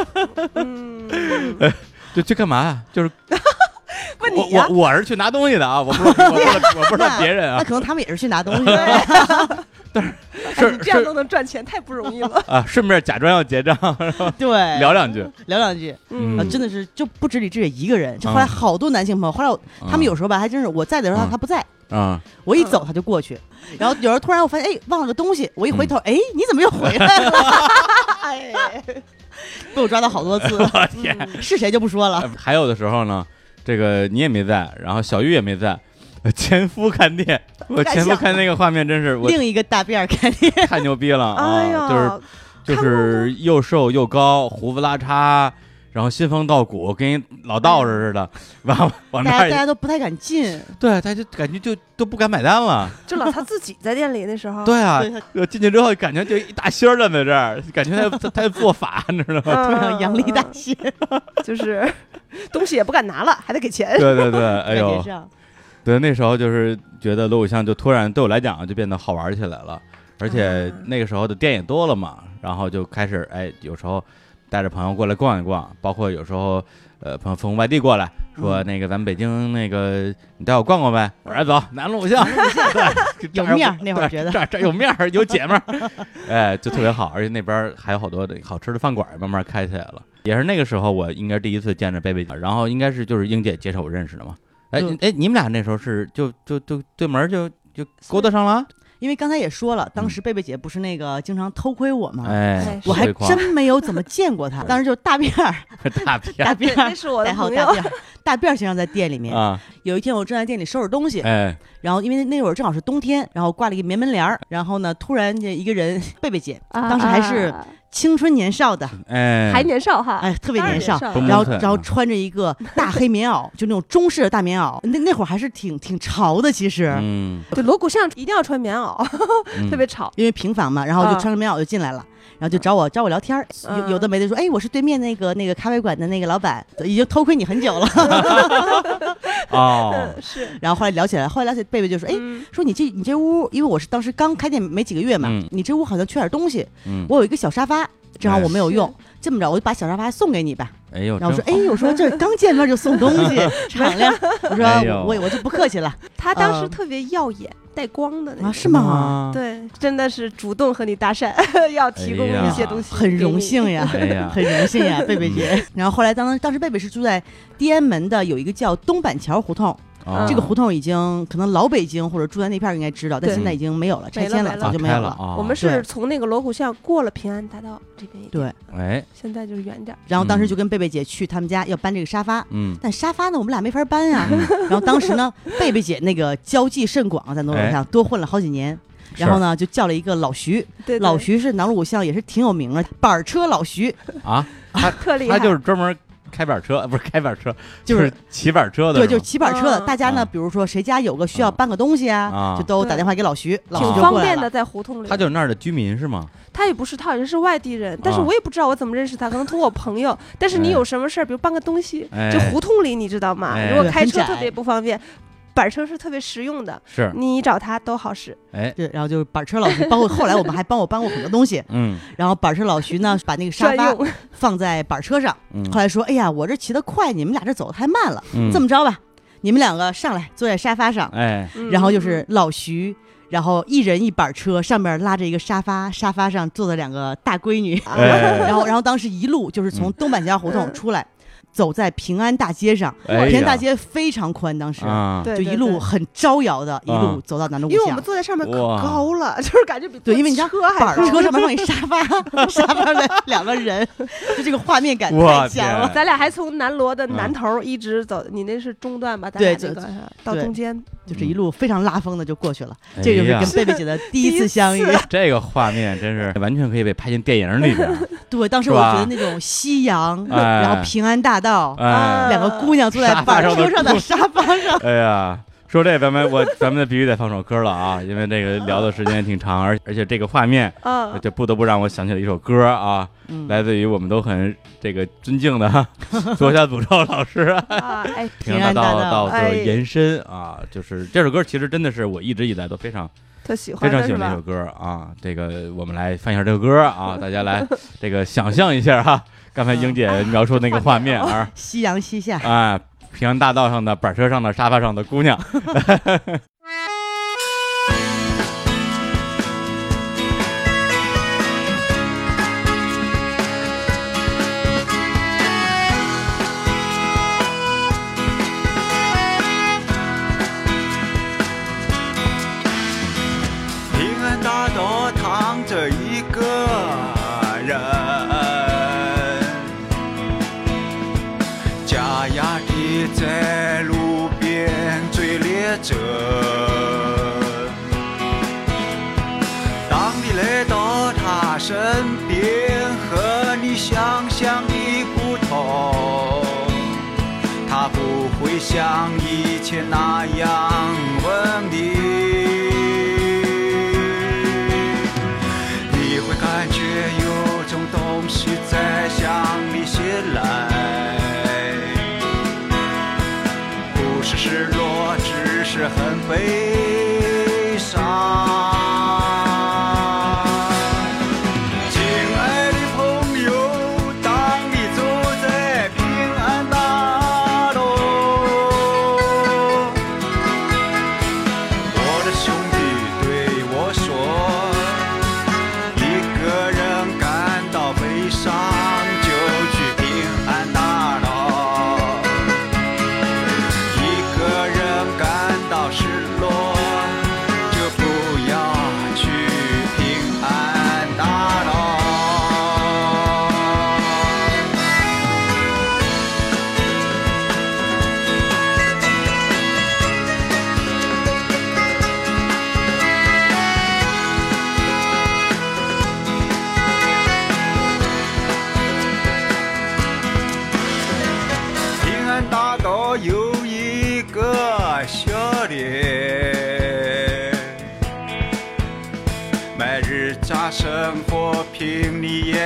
就干嘛呀？就是问你呀， 我是去拿东西的啊，我不知道别人啊， 那可能他们也是去拿东西的。 但是你这样都能赚钱，太不容易了啊！顺便假装要结账， 对， 聊两句， 真的是就不止李志也一个人，后来好多男性朋友，后来他们有时候吧，还真是我在的时候他不在，我一走他就过去，然后有时候突然我发现哎忘了个东西，我一回头哎你怎么又回来了？哎，被我抓到好多次， 天， 是谁就不说了。 还有的时候呢，这个你也没在，然后小玉也没在。前夫看店，我前夫看那个画面真是另一个大辫看店， 太牛逼了啊！就是又瘦又高，胡子拉碴，然后新风道骨，跟老道士似的，往那大家都不太敢进， 对，他就感觉都不敢买单了。 就老他自己在店里那时候， 对啊，进去之后感觉就一大仙站在这儿，感觉他在做法，你知道吗？ 阳历大仙， 就是东西也不敢拿了，还得给钱。 对，哎呦。对，那时候就是觉得锣鼓巷就突然对我来讲就变得好玩起来了，而且那个时候的店也多了嘛，然后就开始有时候带着朋友过来逛一逛，包括有时候朋友从外地过来说那个咱们北京那个你带我逛逛呗，我说走南锣鼓巷，对， 有面那会儿觉得这有面有姐们儿，就特别好，而且那边还有好多好吃的饭馆慢慢开起来了，也是那个时候我应该第一次见着贝贝姐，然后应该是就是英姐介绍我认识的嘛。哎，你们俩那时候是就对门就勾搭上了？ 因为刚才也说了，当时贝贝姐不是那个经常偷窥我吗？ 哎， 我还真没有怎么见过她。当时就大辫儿， 那是我的朋友， 大辫儿先生在店里面有一天我正在店里收拾东西，然后因为那会儿正好是冬天，然后挂了一个棉门帘儿，然后呢，突然间一个人，贝贝姐，当时还是青春年少的， 还年少哈， 特别年少，然后穿着一个大黑棉袄，就那种中式的大棉袄，那会儿还是挺潮的，其实， 对，锣鼓巷一定要穿棉袄，特别潮， 因为平房嘛，然后就穿着棉袄就进来了。然后就找我聊天，有的没的说，我是对面那个咖啡馆的那个老板，已经偷窥你很久了。 是。 然后后来聊起来，贝贝就说，说你这屋，因为我是当时刚开店没几个月嘛，你这屋好像缺点东西，我有一个小沙发，正好我没有用，这么着我就把小沙发送给你吧。然后我说，我说这刚见面就送东西，敞亮。我说我就不客气了。 他当时特别耀眼，带光的那种。 是吗？ 对，真的是主动和你搭讪，要提供一些东西。 很荣幸呀，很荣幸呀，贝贝姐。然后后来当时贝贝是住在地安门的有一个叫东板桥胡同。这个胡同已经可能老北京或者住在那片应该知道，但现在已经没有了，拆迁了，早就没有了。 我们是从那个锣鼓巷过了平安大道这边一点， 对，现在就是远点。 然后当时就跟贝贝姐去他们家要搬这个沙发，但沙发呢我们俩没法搬啊。然后当时呢，贝贝姐那个交际甚广，在农楼上多混了好几年。然后呢，就叫了一个老徐，老徐是南锣鼓巷也是挺有名的，板车老徐啊， 特厉害， 他就是专门。开板车不是开板车，就是骑板车的。 对，就是骑板车的。大家呢，比如说谁家有个需要搬个东西啊，就都打电话给老徐，老徐就过来了。 挺方便的，在胡同里。 他就是那儿的居民是吗？ 他也不是，他好像是外地人，但是我也不知道我怎么认识他，可能通过我朋友。但是你有什么事儿，比如搬个东西，这胡同里你知道吗？如果开车特别不方便。板车是特别实用的， 是你找他都好使。 对，然后就是板车老徐，包括后来我们还帮我搬过很多东西。然后板车老徐呢，把那个沙发放在板车上。后来说，哎呀，我这骑得快，你们俩这走得太慢了。这么着吧，你们两个上来坐在沙发上。然后就是老徐，然后一人一板车，上面拉着一个沙发，沙发上坐着两个大闺女。然后当时一路就是从东板桥胡同出来。走在平安大街上，平安大街非常宽，当时就一路很招摇的，一路走到南锣鼓巷。 因为我们坐在上面可高了，就是感觉比对，因为你知道板车上面放一沙发，沙发上两个人，就这个画面感太强了。 咱俩还从南锣的南头一直走，你那是中段吧？ 对， 这个到中间， 就是一路非常拉风的就过去了。这就是跟贝贝姐的第一次相遇。 这个画面真是完全可以被拍进电影里边。 对，当时我觉得那种夕阳，然后平安大道，两个姑娘坐在板车上的沙发上。 哎呀，说这咱们必须得放首歌了啊，因为这个聊的时间挺长，而且这个画面，就不得不让我想起了一首歌啊，来自于我们都很这个尊敬的左下诅咒老师平安大道的延伸啊，就是这首歌其实真的是我一直以来都非常喜欢这首歌啊。这个我们来放一下这个歌啊，大家来这个想象一下哈。刚才英姐描述那个画面啊， 夕阳西下啊，平安大道上的板车上的沙发上的姑娘。 平安大道躺着一个人，假牙的在路边嘴咧着。当你来到他身边，和你想象的不同，他不会像以前那样问你，你会感觉有种东西在向你袭来，不是失落，只是很悲伤。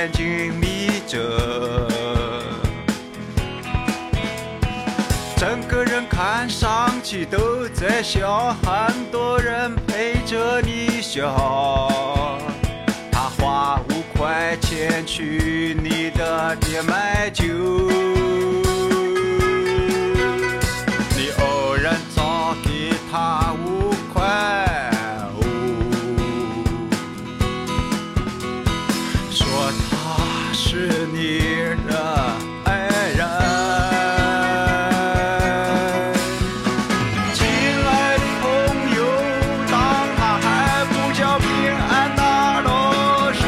眼睛眯着，整个人看上去都在笑，很多人陪着你笑。他花5块钱去你的店买酒，你偶然找给他5块，说他是你的爱人。亲爱的朋友，当他还不叫平安大老师，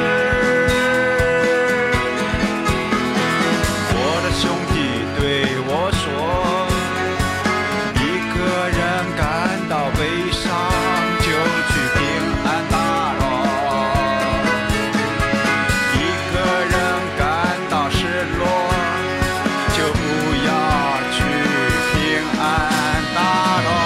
我的兄弟对我说，一个人感到悲伤就去平安大老，一个人感到失落就不要去平安大老。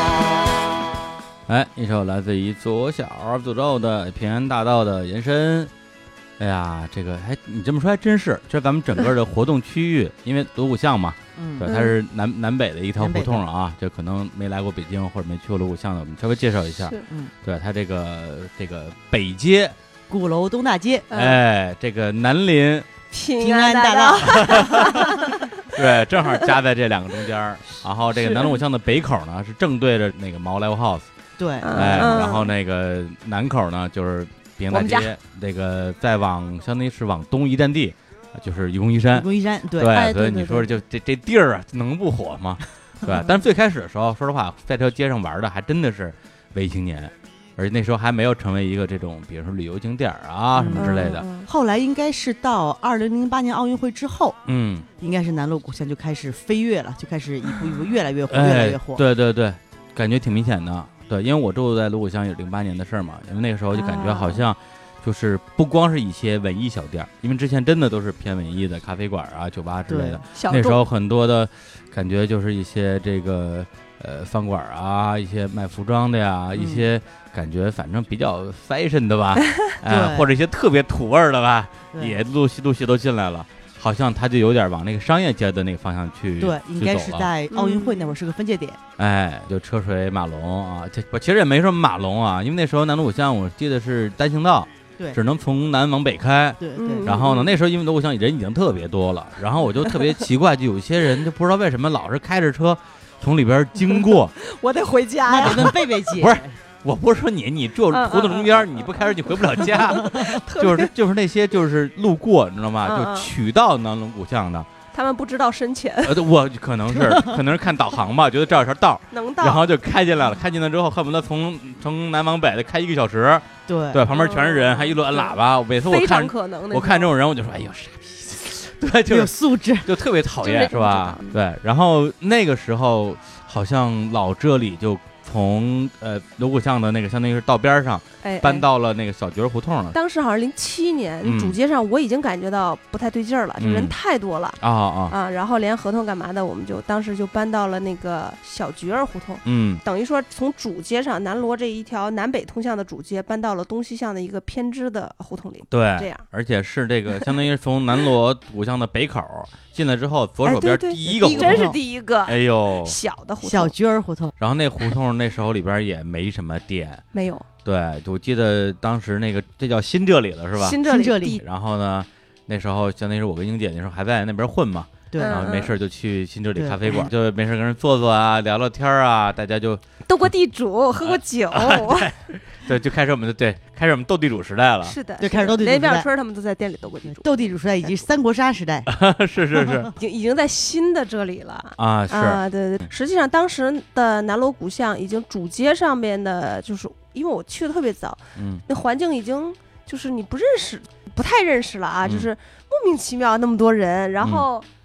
哎，一首来自于左小诅咒的《平安大道》的延伸。哎呀，这个你这么说还真是，这咱们整个的活动区域，因为锣鼓巷嘛，对，它是南北的一条胡同啊，就可能没来过北京或者没去过锣鼓巷的，我们稍微介绍一下。对，它这个北街、 鼓楼东大街， 哎，这个南临平安大道， 对，正好夹在这两个中间。然后这个南锣鼓巷的北口呢是正对着那个毛 Live House， 对，哎，然后那个南口呢就是平安大街，这个再往相当于是往东一站地，就是愚公移山。对，所以你说就这地儿啊，能不火吗？对，但是最开始的时候，说实话，在这街上玩的还真的是文艺青年，而且那时候还没有成为一个这种，比如说旅游景点啊什么之类的。 后来应该是到2008年奥运会之后，应该是南锣鼓巷就开始飞跃了，就开始一步一步越来越火，越来越火。 对对对，感觉挺明显的。对，因为我住在锣鼓巷也是08年的事儿嘛，因为那个时候就感觉好像就是不光是一些文艺小店，因为之前真的都是偏文艺的咖啡馆啊、酒吧之类的。那时候很多的感觉就是一些这个饭馆啊，一些卖服装的呀，一些感觉反正比较 fashion 的吧，或者一些特别土味的吧，也陆续都进来了。好像他就有点往那个商业街的那个方向去， 对，应该是在奥运会那会儿是个分界点。 哎，就车水马龙啊，我其实也没什么马龙啊，因为那时候南锣鼓巷我记得是单行道， 对， 只能从南往北开。 对。 然后呢，那时候因为锣鼓巷人已经特别多了，然后我就特别奇怪，就有一些人就不知道为什么老是开着车从里边经过。 我得回家呀， 得问贝贝姐。 不是。我不是说你住胡同中间，你不开车你回不了家，就是那些就是路过，你知道吗？就取到南锣鼓巷的， 他们不知道深浅。 我可能是看导航吧，觉得这有条道能到， 然后就开进来了。开进来之后，恨不得从南往北的开1个小时。 对， 旁边全是人，还一路按喇叭。每次我看这种人，我就说：“哎呦，傻逼！”对，就是有素质， 就特别讨厌，是吧？对。然后那个时候，好像老这里就。从锣鼓巷的那个相当于是道边上，搬到了那个小角胡同了。 当时好像07年，主街上我已经感觉到不太对劲儿了，这人太多了然后连合同干嘛的，我们就当时就搬到了那个小角胡同。等于说从主街上南锣这一条南北通向的主街搬到了东西向的一个偏支的胡同里。 对， 这样， 而且是这个相当于从南锣鼓巷的北口进来之后，左手边第一个胡同， 真是第一个。 哎呦， 小的胡同， 小角胡同。 然后那胡同那时候里边也没什么店， 没有。 对，我记得当时那个这叫新这里了是吧？ 新这里。 然后呢，那时候相当于是我跟英姐那时候还在那边混嘛， 对， 然后没事就去新这里咖啡馆，就没事跟人坐坐啊，聊聊天啊，大家就斗过地主，喝过酒。 对，就开始我们斗地主时代了。 是的， 就开始斗地主时代。 连表春他们都在店里斗过地主。 斗地主时代以及三国杀时代。 是， 已经在新的这里了啊！是对。实际上当时的南锣鼓巷已经主街上面的，就是因为我去的特别早，那环境已经就是你不太认识了啊，就是莫名其妙那么多人，然后。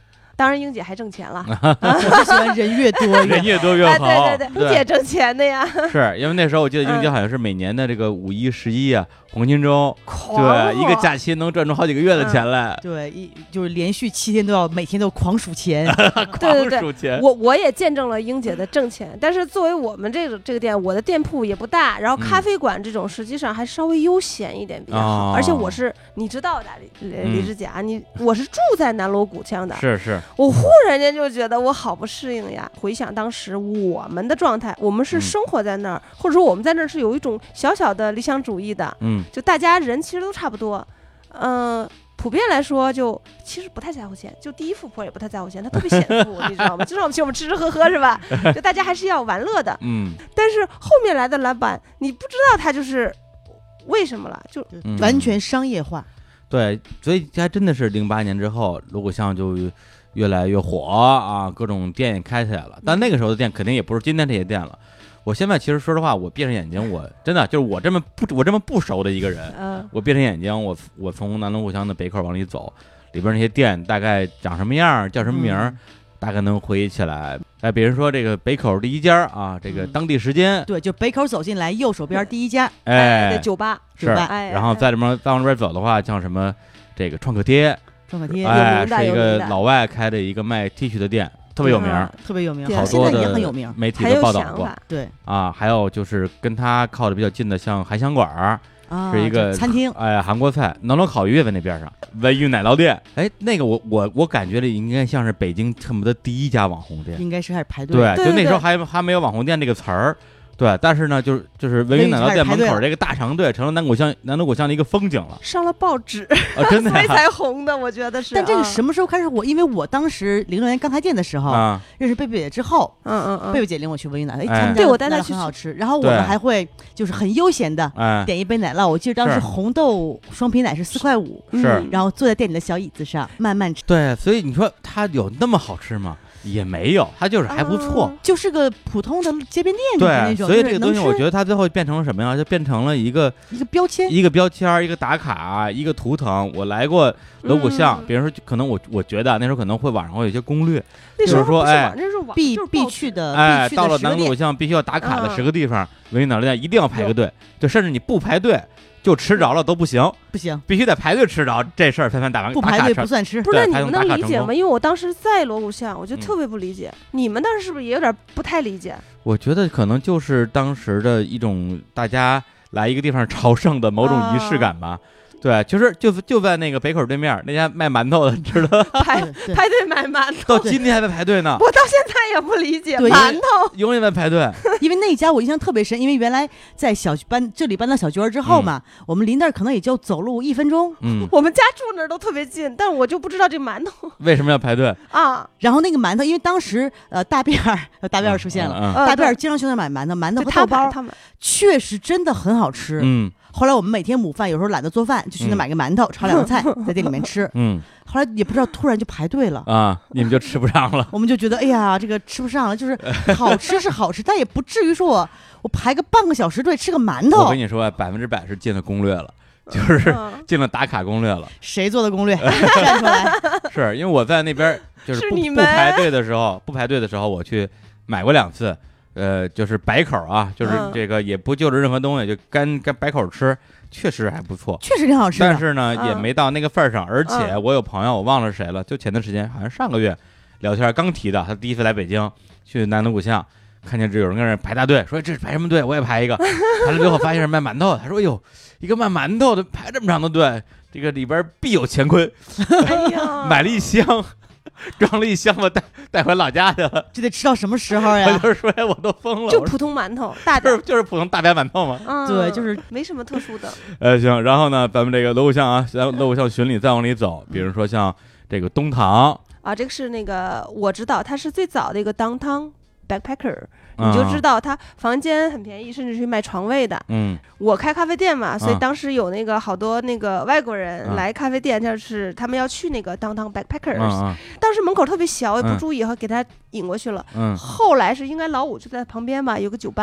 当然英姐还挣钱了。 我是喜欢人越多人越多越好。 对，英姐挣钱的呀。 是因为那时候我记得英姐好像是每年的这个5、1、11啊，黄金周，对，一个假期能赚出好几个月的钱来。 对，就是连续7天每天都狂数钱。 对，数钱。我也见证了英姐的挣钱，但是作为我们这个店，我的店铺也不大，然后咖啡馆这种实际上还稍微悠闲一点比较好。而且我是你知道的，李志甲，我是住在南锣鼓巷的。 是。 我忽然间就觉得我好不适应呀。回想当时我们的状态，我们是生活在那儿，或者说我们在那儿是有一种小小的理想主义的。就大家人其实都差不多。普遍来说，就其实不太在乎钱，就第一富婆也不太在乎钱，她特别显富，你知道吗？就让我们吃吃喝喝是吧？就大家还是要玩乐的。但是后面来的老板，你不知道他就是为什么了，就完全商业化。 对，所以还真的是08年之后，锣鼓巷就越来越火啊，各种店也开起来了。但那个时候的店肯定也不是今天这些店了。我现在其实说实话，我闭上眼睛，我真的就是我这么不熟的一个人，我闭上眼睛，我从南锣鼓巷的北口往里走，里边那些店大概长什么样，叫什么名，大概能回忆起来。比如说这个北口第一家啊，这个当地时间， 对，就北口走进来右手边第一家， 酒吧是，然后再往这边走的话，像什么这个创可贴，是一个老外开的一个卖 T 恤的店。特别有名， 特别有名， 好多也很有名， 媒体都报道过。 对啊，还有就是跟他靠的比较近的，像海香馆是一个餐厅， 韩国菜，南锣烤鱼也在那边上，文玉奶酪店，那个我感觉里应该像是北京恨不得第一家网红店， 应该是开始排队， 对，就那时候还没有网红店这个词儿。对，但是呢，就是文玉奶酪店门口这个大长队，成了南锣鼓巷的一个风景了， 上了报纸真的， 所以才红的，我觉得是。 但这个什么时候开始火？因为我当时06年刚开店的时候，认识贝贝姐之后，贝贝姐领我去文玉奶酪， 对，我带她去很好吃。然后我们还会就是很悠闲的点一杯奶酪，我记得当时红豆双皮奶是4块5， 是， 然后坐在店里的小椅子上慢慢吃。 对，所以你说它有那么好吃吗？也没有，它就是还不错， 就是个普通的街边店那种。 对，所以这个东西我觉得它最后变成了什么呀？就变成了一个标签， 一个打卡，一个图腾。我来过锣鼓巷，比如说可能我觉得那时候可能会网上会有一些攻略，就是说必去的， 到了南锣鼓巷必须要打卡的10个地方，文玉奶酪店一定要排个队，就甚至你不排队就吃着了都不行，必须得排队吃着，这事儿才算打完。 不排队不算吃。 不是你们能理解吗？因为我当时在锣鼓巷，我就特别不理解。你们当时是不是也有点不太理解？ 我觉得可能就是当时的一种大家来一个地方朝圣的某种仪式感吧。对，就在那个北口对面那家卖馒头的，你知道排队买馒头， 到今天还在排队呢。 我到现在也不理解馒头， 永远在排队。 因为那家我印象特别深，因为原来在这里搬到小居儿之后嘛，我们离那儿可能也就走路1分钟。 我们家住那儿都特别近，但我就不知道这馒头为什么要排队啊。 然后那个馒头，因为当时大辫儿出现了，大辫儿经常去那买馒头和豆包，确实真的很好吃。后来我们每天午饭有时候懒得做饭，就去那买个馒头，炒2个菜，在店里面吃。后来也不知道突然就排队了啊，你们就吃不上了。 我们就觉得哎呀，这个吃不上了，就是好吃是好吃，但也不至于说我排个半个小时队吃个馒头。 我跟你说，100%是进了攻略了。就是进了打卡攻略了。 谁做的攻略？站出来。 是因为我在那边就是不排队的时候，我去买过2次。就是白口啊，就是这个也不就着任何东西，就干白口吃，确实还不错， 确实挺好吃的。 但是呢，也没到那个份上。而且我有朋友，我忘了谁了，就前段时间，好像上个月聊天刚提的，他第一次来北京，去南锣鼓巷，看见有人跟那排大队，说这是排什么队？我也排一个。排了之后发现是卖馒头，他说：“哎呦，一个卖馒头的排这么长的队，这个里边必有乾坤。”哎呀，买了1箱。装了1箱子带回老家去了， 这得吃到什么时候呀？ 我就说我都疯了， 就普通馒头，大点就是普通大白馒头嘛。 对，就是没什么特殊的。 行，然后呢，咱们这个锣鼓巷啊，锣鼓巷巡礼再往里走，比如说像这个东堂啊，这个是那个我知道，它是最早的一个 downtown backpacker。你就知道他房间很便宜，甚至是卖床位的。我开咖啡店嘛，所以当时有那个好多那个外国人来咖啡店，就是他们要去那个 downtown backpackers。当时门口特别小，我也不注意，给他引过去了。后来是应该老五就在旁边吧，有个酒吧。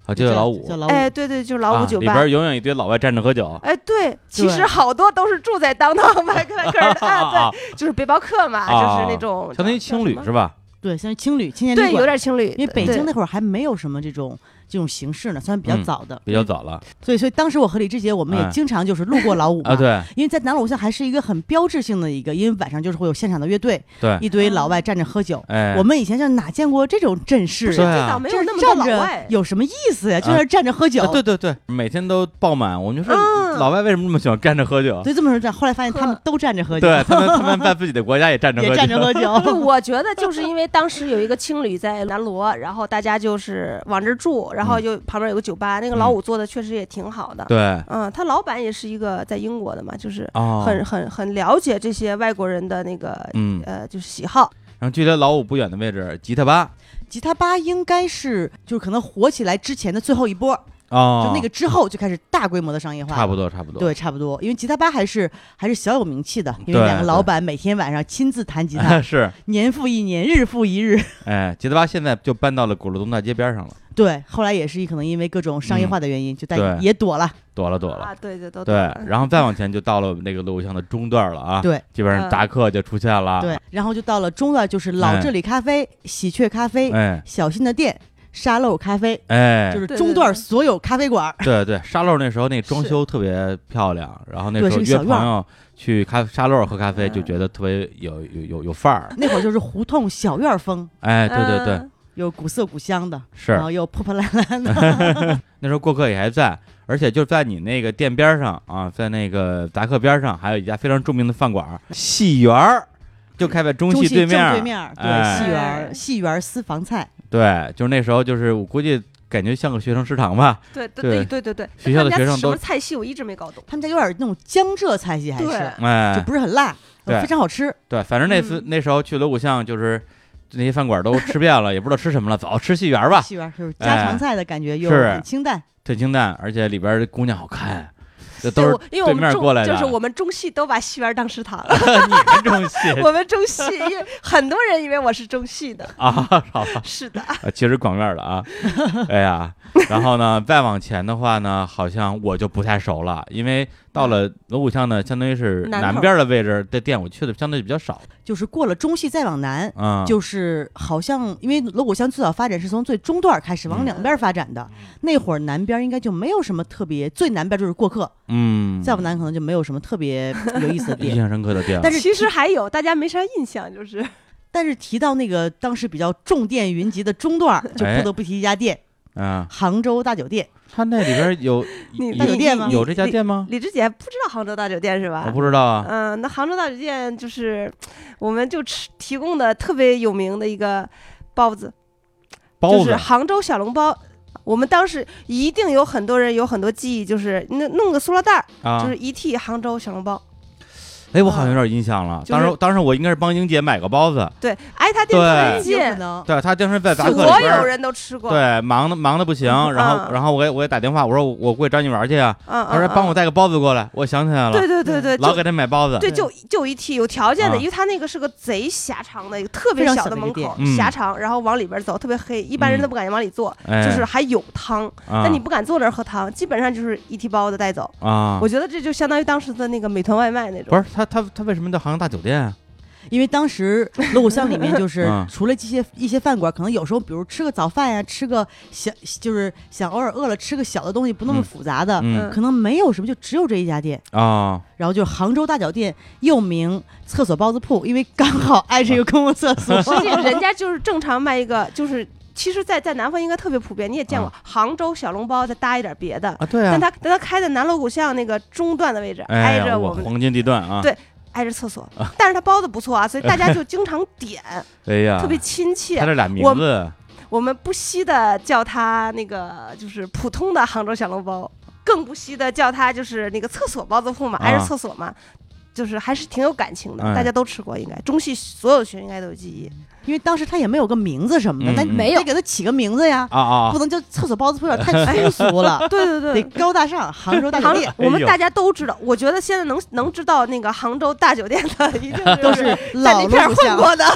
啊，就叫老五。 哎，对对，就是老五酒吧， 里边永远一堆老外站着喝酒。 哎，对，其实好多都是住在downtown麦克的啊，对，就是背包客嘛，就是那种相当于青旅是吧？ 对，像青旅、青年旅馆， 对，有点青旅。 因为北京那会儿还没有什么这种形式呢，算比较早的， 比较早了。 所以当时我和李志杰，我们也经常就是路过老五啊，对， 因为在南锣鼓巷还是一个很标志性的一个，因为晚上就是会有现场的乐队， 对， 一堆老外站着喝酒。 哎， 我们以前就哪见过这种阵势呀？最早没有那么多老外， 有什么意思呀？就是站着喝酒。 对对对，每天都爆满。我们就说老外为什么那么喜欢站着喝酒？ 对，这么说站。后来发现他们都站着喝酒， 对他们在自己的国家也站着喝酒， 也站着喝酒。 我觉得就是因为当时有一个青旅在南锣，然后大家就是往这住，然后就旁边有个酒吧，那个老五做的确实也挺好的。 对， 他老板也是一个在英国的嘛，就是很了解这些外国人的那个就是喜好。 然后距离老五不远的位置，吉他吧。 吉他吧应该是就是可能火起来之前的最后一波。就那个之后就开始大规模的商业化， 差不多， 对，差不多。因为吉他吧还是小有名气的，因为两个老板每天晚上亲自弹吉他， 是年复一年，日复一日。 哎，吉他吧现在就搬到了鼓楼东大街边上了。 对，后来也是可能因为各种商业化的原因，就也躲了啊，对对都对。然后再往前就到了那个锣鼓巷的中段了啊， 对， 基本上达克就出现了， 对，然后就到了中段，就是老这里咖啡、喜鹊咖啡、小新的店。沙漏咖啡， 哎， 就是中段所有咖啡馆。 对对，沙漏那时候那装修特别漂亮，然后那时候约朋友去沙漏喝咖啡，就觉得特别有范儿。 那会儿就是胡同小院风， 哎，对对对， 有古色古香的， 是， 然后又破破烂烂的。 那时候过客也还在，而且就在你那个店边上啊，在那个达克边上，还有一家非常著名的饭馆戏园，就开在中戏对面， 对，戏园私房菜。 对，就是那时候，就是我估计感觉像个学生食堂吧。 对， 学校的学生都什么菜系我一直没搞懂。 他们家有点那种江浙菜系，还是哎， 就不是很辣，非常好吃。 对，反正那时候去锣鼓巷，就是那些饭馆都吃遍了，也不知道吃什么了，走吃戏园吧。 戏园就是家常菜的感觉，又很清淡， 特清淡，而且里边的姑娘好看。这都是因为我们就是我们中戏都把戏园当食堂。 你们中戏， 我们中戏，因为很多人以为我是中戏的啊，好吧， 是的， 其实广院的啊，哎呀，然后呢，再往前的话呢，好像我就不太熟了，因为到了锣鼓巷呢，相当于是南边的位置的店，我去的相对比较少。 就是过了中戏再往南，就是好像因为锣鼓巷最早发展是从最中段开始往两边发展的，那会儿南边应该就没有什么特别，最南边就是过客，再往南可能就没有什么特别有意思的店， 印象深刻的店。 但是其实还有，大家没啥印象，就是。 但是提到那个当时比较重店云集的中段，就不得不提一家店。杭州大酒店， 它那里边有大酒店吗？ 有这家店吗？ 李志姐不知道杭州大酒店是吧？ 我不知道啊。 那杭州大酒店就是我们就提供的特别有名的一个包子，就是杭州小笼包。我们当时一定有很多人有很多记忆，就是弄个塑料袋就是一屉杭州小笼包。 哎，我好像有点印象了。当时我应该是帮英姐买个包子。 对，挨他店特别近。 对，他当时在达克里边， 所有人都吃过。 对，忙的不行。然后我给打电话，我说我过去找你玩去啊。他说帮我带个包子过来。我想起来了。 对， 老给他买包子。 对，就一屉，有条件的，因为他那个是个贼狭长的，一个特别小的门口，狭长，然后往里边走，特别黑，一般人都不敢往里坐。就是还有汤，但你不敢坐这儿喝汤，基本上就是一屉包子带走啊。我觉得这就相当于当时的那个美团外卖那种。 不是他为什么叫杭州大酒店啊？ 因为当时锣鼓巷里面就是除了一些饭馆，可能有时候比如吃个早饭呀，吃个就是想偶尔饿了吃个小的东西，不那么复杂的，可能没有什么，就只有这一家店啊。然后就杭州大酒店，又名厕所包子铺，因为刚好挨着一个公共厕所。 实际人家就是正常卖一个，就是其实在南方应该特别普遍，你也见过杭州小笼包再搭一点别的啊。对啊。 但他开在南锣鼓巷那个中段的位置，挨着我们黄金地段啊。 对。挨着厕所，但是他包的不错啊，所以大家就经常点， 哎呀， 特别亲切。 他这俩名字， 我们不惜的叫他那个就是普通的杭州小笼包，更不惜的叫他就是那个厕所包子铺嘛，挨着厕所嘛，就是还是挺有感情的，大家都吃过，应该中戏所有学应该都有记忆。 因为当时他也没有个名字什么的，那没有，得给他起个名字呀，不能叫厕所包子铺，有点太粗俗了。 对， 得高大上，杭州大酒店。 我们大家都知道，我觉得现在能知道那个杭州大酒店的，一定都是在那片混过的。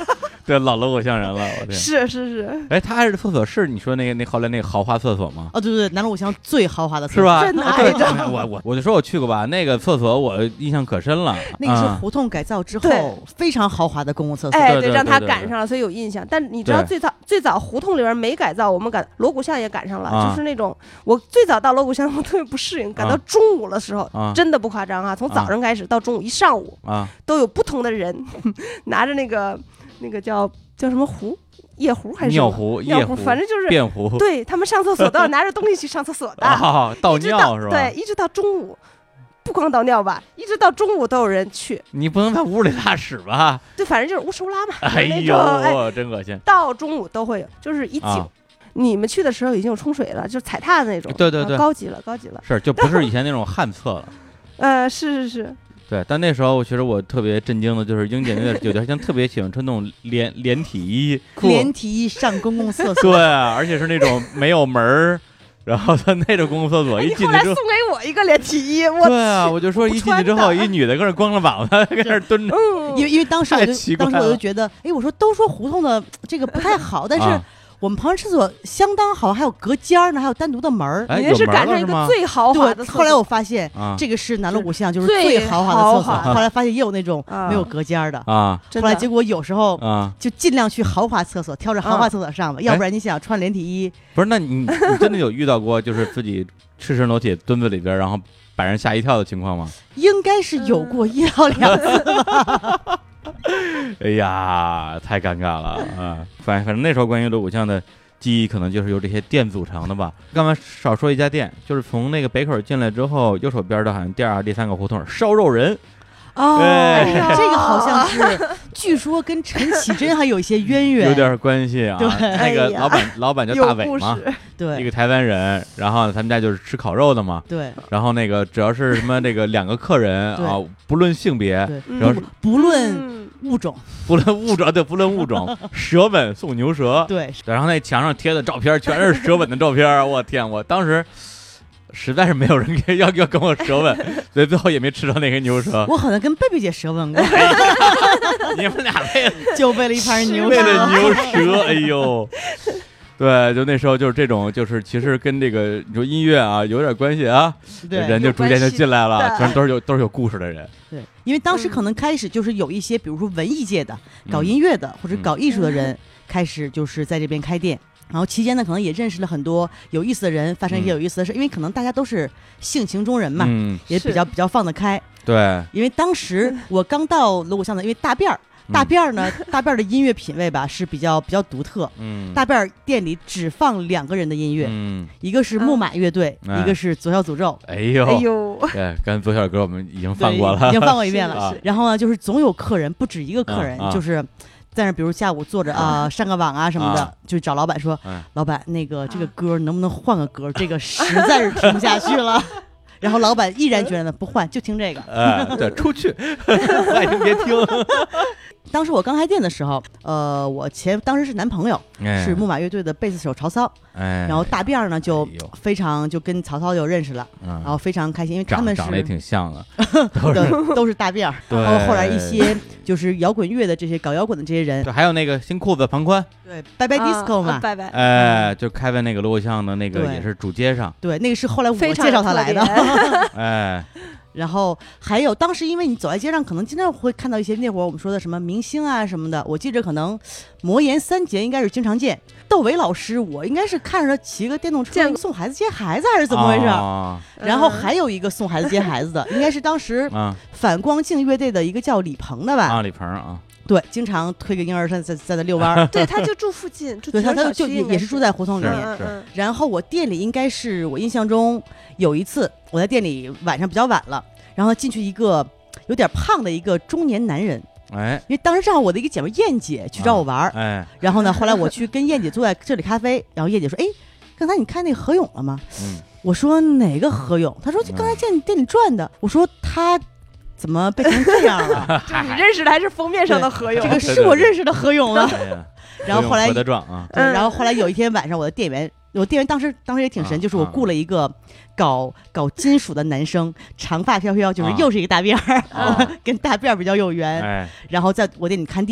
对，老了偶像人了，我天， 是。 哎，他还是厕所是你说那后来那个豪华厕所吗？ 哦，对，南锣鼓巷最豪华的厕所是吧？我就说我去过吧，那个厕所我印象可深了。 那个是胡同改造之后非常豪华的公共厕所。 哎，对，让他赶上了，所以有印象。但你知道最早胡同里边没改造，我们锣鼓巷也赶上了，就是那种我最早到锣鼓巷我特别不适应，赶到中午的时候，真的不夸张啊，从早上开始到中午一上午都有不同的人拿着那个叫什么壶，夜壶还是尿壶， 反正就是便壶。 对，他们上厕所都要拿着东西去上厕所的， 倒尿是吧？ 对，一直到中午，不光倒尿吧，一直到中午都有人去。 你不能在屋里拉屎吧？ 对，反正就是无收拉嘛。 哎呦，真恶心！ 到中午都会有，就是一井。你们去的时候已经有冲水了，就是踩踏的那种。 对， 高级了。 是，就不是以前那种旱厕了。 是。 对，但那时候其实我特别震惊的就是英检乐有的像特别喜欢穿那种连体衣， 连体衣上公共厕所。对，而且是那种没有门儿，然后他那种公共厕所一进去之后， 后来送给我一个连体衣。 对啊，我就说一进去之后，一女的跟那光着膀子跟那蹲着。 因为当时我就觉得，哎，我说都说胡同的这个不太好，但是我们旁边厕所相当好，还有隔间呢，还有单独的门儿。 你那是赶上一个最豪华的。 后来我发现，这个是南锣鼓巷就是最豪华的厕所。后来发现也有那种没有隔间的啊。 后来结果有时候就尽量去豪华厕所，挑着豪华厕所上吧，要不然你想穿连体衣。 不是，那你真的有遇到过就是自己赤身裸体蹲在里边，然后把人吓一跳的情况吗？ 应该是有过1到2次吧。 哎呀，太尴尬了啊！反正那时候关于锣鼓巷的记忆，可能就是由这些店组成的吧。干嘛少说一家店，就是从那个北口进来之后，右手边的好像第2、第3个胡同烧肉人。 这个好像是，据说跟陈绮贞还有一些渊源， 有点关系啊。那个老板叫大伟嘛， 对， 一个台湾人，然后他们家就是吃烤肉的嘛， 对。 然后那个只要是什么这个2个客人啊，不论性别， 主要是不论物种， 不论物种，舌吻送牛舌， 对。 然后那墙上贴的照片全是舌吻的照片，我天，我当时。实在是没有人要跟我舌吻，所以最后也没吃到那个牛舌。 我好像跟贝贝姐舌吻过， 你们俩就为了一盘牛舌， 为了牛舌，哎呦，对，就那时候就是这种，就是其实跟这个你说音乐啊有点关系啊，人就逐渐就进来了，全都是有故事的人。 对，因为当时可能开始就是有一些，比如说文艺界的、搞音乐的或者搞艺术的人，开始就是在这边开店。然后期间呢，可能也认识了很多有意思的人，发生一些有意思的事，因为可能大家都是性情中人嘛，也比较放得开。 对， 因为当时我刚到锣鼓巷的，因为大辫儿呢，大辫儿的音乐品味吧是比较独特。大辫儿店里只放2个人的音乐，一个是木马乐队，一个是左小诅咒。 哎呦，对，刚才左小歌我们已经放过了， 已经放过一遍了。然后呢，就是总有客人，不止一个客人，就是在那比如下午坐着上个网啊什么的，就找老板说，老板那个这个歌能不能换个歌，这个实在是听不下去了。然后老板毅然决然的不换，就听这个。 对，出去，爱听别听。 当时我刚开店的时候，我当时是男朋友，是木马乐队的贝斯手曹操，然后大辫儿呢就非常就跟曹操就认识了，然后非常开心，因为他们长得也挺像的， 都是大辫儿。然后后来一些就是摇滚乐的这些搞摇滚的这些人， 对，还有那个新裤子庞宽， 对，拜拜 disco 嘛， 拜拜， 就开在那个锣鼓巷的那个也是主街上， 对，那个是后来我介绍他来的， 哎。 然后还有当时因为你走在街上可能经常会看到一些那会儿我们说的什么明星啊什么的，我记着可能魔岩3杰应该是经常见，窦唯老师我应该是看着他骑个电动车送孩子接孩子还是怎么回事，然后还有一个送孩子接孩子的应该是当时反光镜乐队的一个叫李鹏的吧， 李鹏啊， 对，经常推个婴儿车在那遛弯对，他就住附近， 对，他就也是住在胡同里面。然后我店里应该是我印象中有一次我在店里晚上比较晚了，然后进去一个有点胖的一个中年男人，因为当时正好我的一个姐妹燕姐去找我玩，然后呢，后来我去跟燕姐坐在这里咖啡，然后燕姐说：“哎，刚才你看那个何勇了吗？”我说：“哪个何勇？”他说：“就刚才在你店里转的。”我说：“他。”怎么变成这样了？ 就你认识的还是封面上的何勇？ 这个是我认识的何勇了。然后后来， 然后后来有一天晚上，我的店员当时也挺神，就是我雇了一个搞金属的男生，长发飘飘，就是又是一个大辫儿，跟大辫儿比较有缘。然后在我店里看店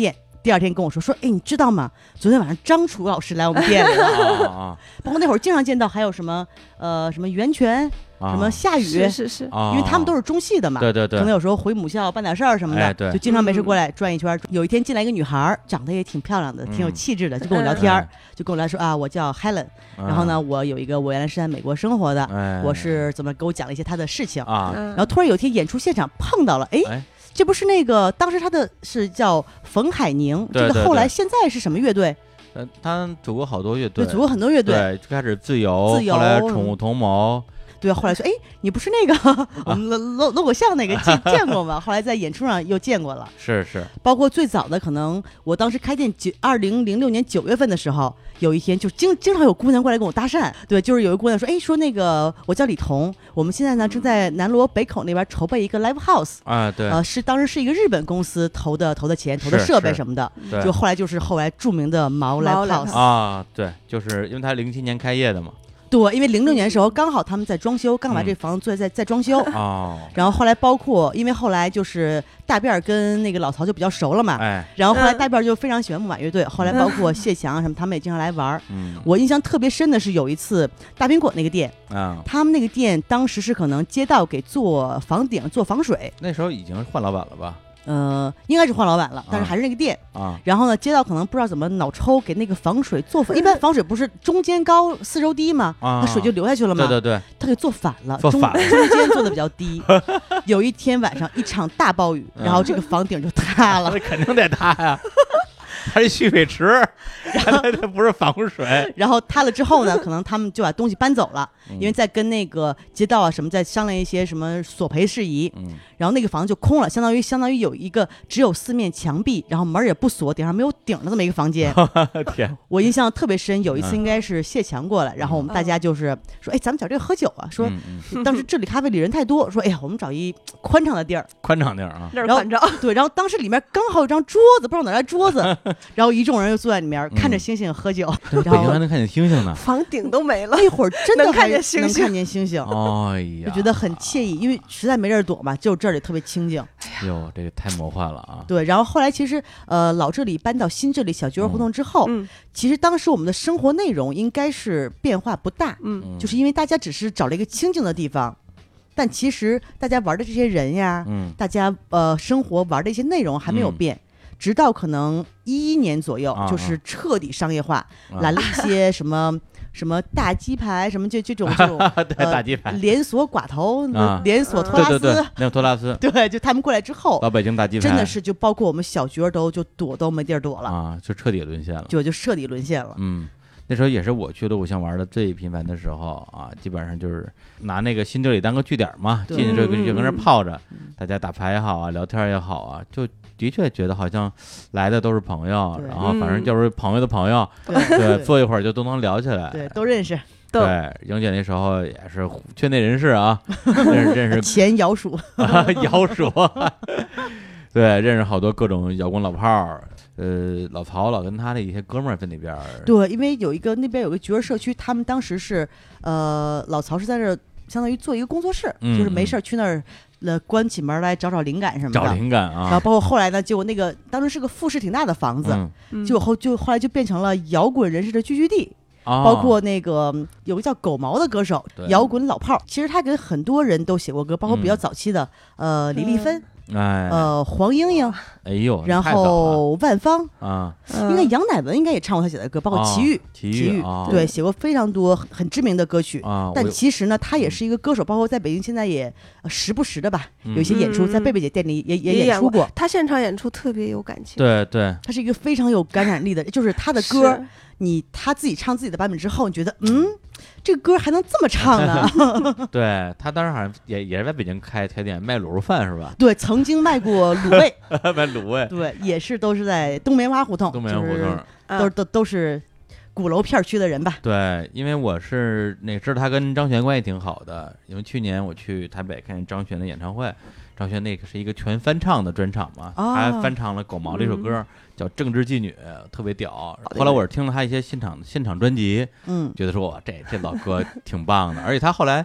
第二天跟我说，哎，你知道吗？昨天晚上张楚老师来我们店里了。包括那会儿经常见到还有什么什么袁泉。什么夏雨是， 因为他们都是中戏的嘛， 对， 可能有时候回母校办点事儿什么的， 对， 就经常没事过来转一圈。有一天进来一个女孩，长得也挺漂亮的，挺有气质的，就跟我聊天，就跟我来说啊，我叫 Helen，然后呢，我有一个我原来是在美国生活的，我是怎么给我讲了一些她的事情啊，然后突然有一天演出现场碰到了，哎。这不是那个当时他的是叫冯海宁，这个后来现在是什么乐队？ 他组过好多乐队， 组过很多乐队。 对，最开始自由，后来宠物同谋。 对，后来说，哎，你不是那个我们logo像那个见过吗？后来在演出上又见过了。 是， 包括最早的可能，我当时开店2006年9月份的时候，有一天就经常有姑娘过来跟我搭讪。对，就是有一个姑娘说，哎，说那个我叫李彤，我们现在呢正在南锣北口那边筹备一个 live house 啊，对， 当时是一个日本公司投的钱，投的设备什么的，就后来著名的毛 live house 啊，对，就是因为他07年开业的嘛。 对，因为06年的时候刚好他们在装修，刚把这房子在装修然后后来包括因为后来就是大辫跟那个老曹就比较熟了嘛，然后后来大辫就非常喜欢木马乐队，后来包括谢翔什么他们也经常来玩我印象特别深的是有一次大苹果那个店他们那个店当时是可能街道给做房顶做防水， 那时候已经换老板了吧？ 应该是换老板了，但是还是那个店然后呢，街道可能不知道怎么脑抽给那个防水做一般防水不是中间高4周低吗？那水就流下去了吗？ 对， 他给做反了，中间做的比较低。有一天晚上一场大暴雨，然后这个房顶就塌了。 那肯定得塌呀。它是蓄水池，然后它不是防水。 然后塌了之后呢，可能他们就把东西搬走了，因为在跟那个街道什么在商量一些什么索赔事宜。然后那个房子就空了，相当于有一个只有4面墙壁，然后门也不锁，顶上没有顶的这么一个房间。 天！ 我印象特别深，有一次应该是谢强过来，然后我们大家就是说，哎，咱们找这个喝酒啊，说当时这里咖啡里人太多，说哎呀，我们找一宽敞的地儿啊， 然后对，然后当时里面刚好有张桌子，不知道哪来桌子，然后一众人就坐在里面看着星星喝酒。 北京还能看见星星呢， 房顶都没了， 那会儿真的能看见星星。 哎呀， 就觉得很惬意，因为实在没人躲嘛，就这里特别清静。 哟，这个太魔幻了啊！ 对，然后后来其实老这里搬到新这里小菊儿胡同之后，其实当时我们的生活内容应该是变化不大，就是因为大家只是找了一个清静的地方，但其实大家玩的这些人呀，大家生活玩的一些内容还没有变。直到可能11年左右，就是彻底商业化，来了一些什么大鸡排，什么这种对大鸡排连锁寡头，连锁托拉斯， 对，那有托拉斯， 对，就他们过来之后， 老北京大鸡排真的是就包括我们小角都躲都没地儿躲了啊，就彻底沦陷了， 就彻底沦陷了。 那时候也是我去录像玩的最频繁的时候啊，基本上就是拿那个新这里当个据点嘛，进去就跟那泡着，大家打牌也好啊，聊天也好啊，就的确觉得好像来的都是朋友，然后反正就是朋友的朋友，对，坐一会儿就都能聊起来， 对，都认识。 对，莹姐那时候也是圈内人士啊，认识前摇鼠， 摇鼠，对，认识好多各种摇滚老炮儿。老曹老跟他的一些哥们儿在那边。 对，因为那边有个菊儿社区，他们当时是老曹是在这相当于做一个工作室，就是没事去那儿关起门来找灵感什么的。 找灵感啊！ 然后包括后来呢，结果那个当时是个复式挺大的房子，后来就变成了摇滚人士的聚居地。包括那个有个叫狗毛的歌手，摇滚老炮儿，其实他跟很多人都写过歌，包括比较早期的李丽芬。黄莺莺， 哎呦， 然后万芳啊， 应该杨乃文应该也唱过他写的歌，包括齐豫，对，写过非常多很知名的歌曲啊。但其实呢，他也是一个歌手，包括在北京现在也时不时的吧，有一些演出，在贝贝姐店里也演出过。 他现场演出特别有感情， 对， 他是一个非常有感染力的，就是他的歌，他自己唱自己的版本之后，你觉得这个歌还能这么唱呢？ 对，他当时好像也是在北京开店卖卤肉饭是吧？ 对，曾经卖过卤味， 卖卤味， 对，也是都是在东棉花胡同，都是鼓楼片区的人吧？ 对，因为我是知道他跟张悬关系挺好的，因为去年我去台北看张悬的演唱会，张悬那个是一个全翻唱的专场嘛，他翻唱了狗毛的一首歌。叫《政治妓女》，特别屌。后来我是听了他一些现场专辑，觉得说哇，这老哥挺棒的。而且他后来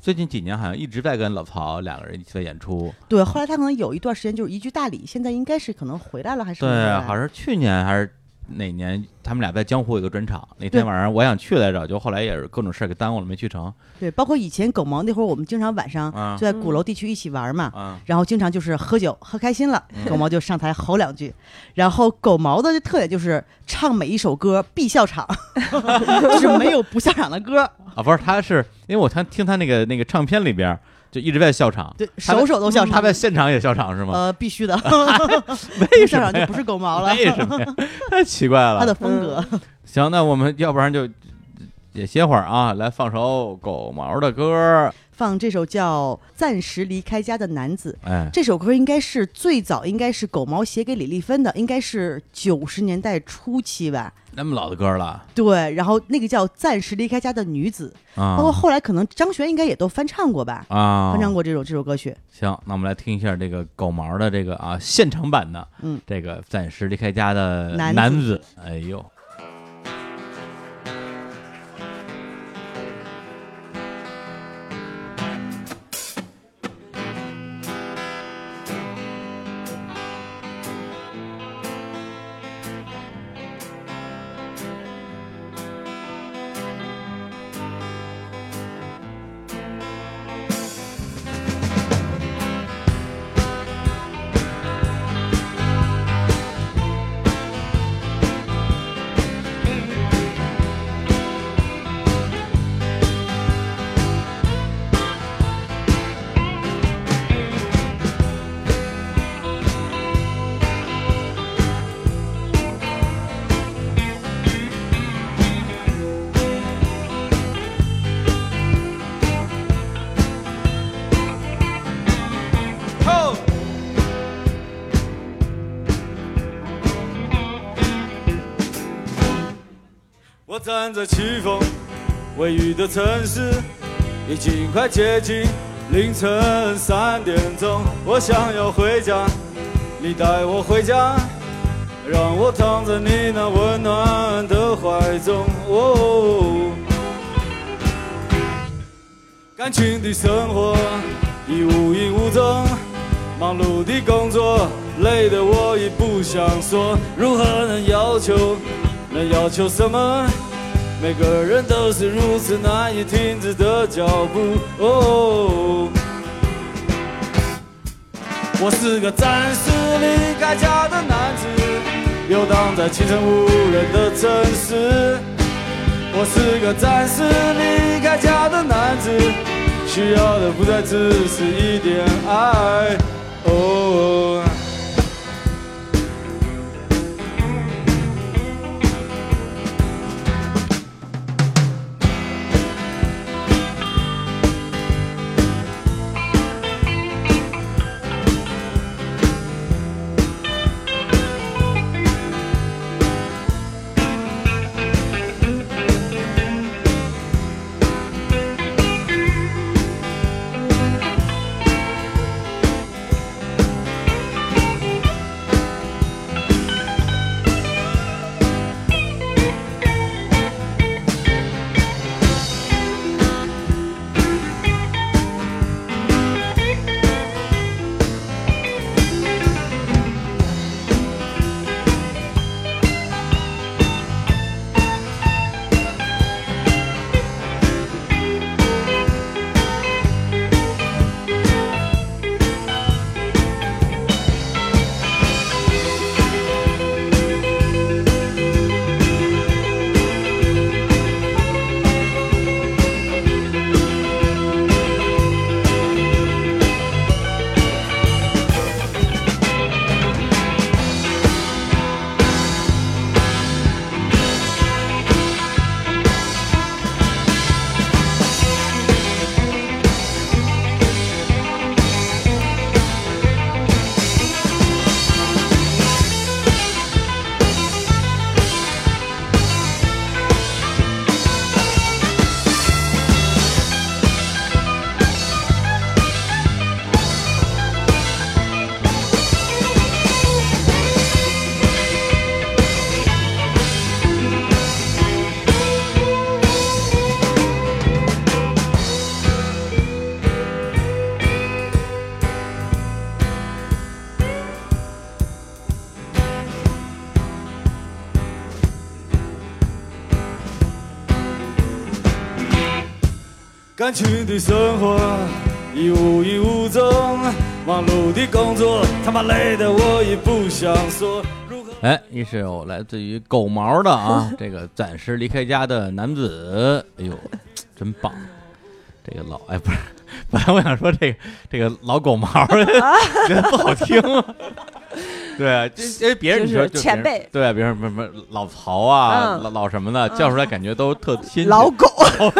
最近几年好像一直在跟老曹2个人一起在演出。 对，后来他可能有一段时间就是移居大理，现在应该是可能回来了还是？ 对，好像是去年还是哪年，他们俩在江湖有个专场，那天晚上我想去来着，就后来也是各种事儿给耽误了，没去成。 对，包括以前狗毛那会儿，我们经常晚上就在鼓楼地区一起玩嘛，然后经常就是喝酒喝开心了，狗毛就上台吼2句，然后狗毛的特点就是唱每一首歌必笑场，就是没有不笑场的歌啊。不是，他是因为我听他那个唱片里边。就一直在笑场， 对，首都笑场。 他在现场也笑场是吗？ 必须的。 为什么笑场就不是狗毛了？ 为什么呀？太奇怪了。 他的风格。 行，那我们要不然就也歇会儿啊，来放首狗毛的歌。 放这首叫《暂时离开家的男子》。 哎， 这首歌应该是最早，应该是狗毛写给李丽芬的，应该是90年代初期吧。 那么老的歌了。 对，然后那个叫《暂时离开家的女子》，包括后来可能张悬应该也都翻唱过吧？翻唱过这首歌曲。 行，那我们来听一下这个狗毛的这个现场版的，这个暂时离开家的男子。哎呦。 我站在起风微雨的城市，已经快接近凌晨3点钟。我想要回家，你带我回家，让我躺在你那温暖的怀中。感情的生活已无影无踪，忙碌的工作累得我已不想说，如何能要求什么？每个人都是如此难以停止的脚步。我是个暂时离开家的男子，游荡在清晨无人的城市。我是个暂时离开家的男子，需要的不再只是一点爱。 感情的生活已无影无踪，忙碌的工作他妈累得我已不想说。 一首来自于狗毛的啊，这个暂时离开家的男子，哎呦，真棒！这个老不是，本来我想说这个老狗毛，觉得不好听。对啊，因为别人就是前辈， 对，别人什么老曹啊，老什么的，叫出来感觉都特亲切。 老狗，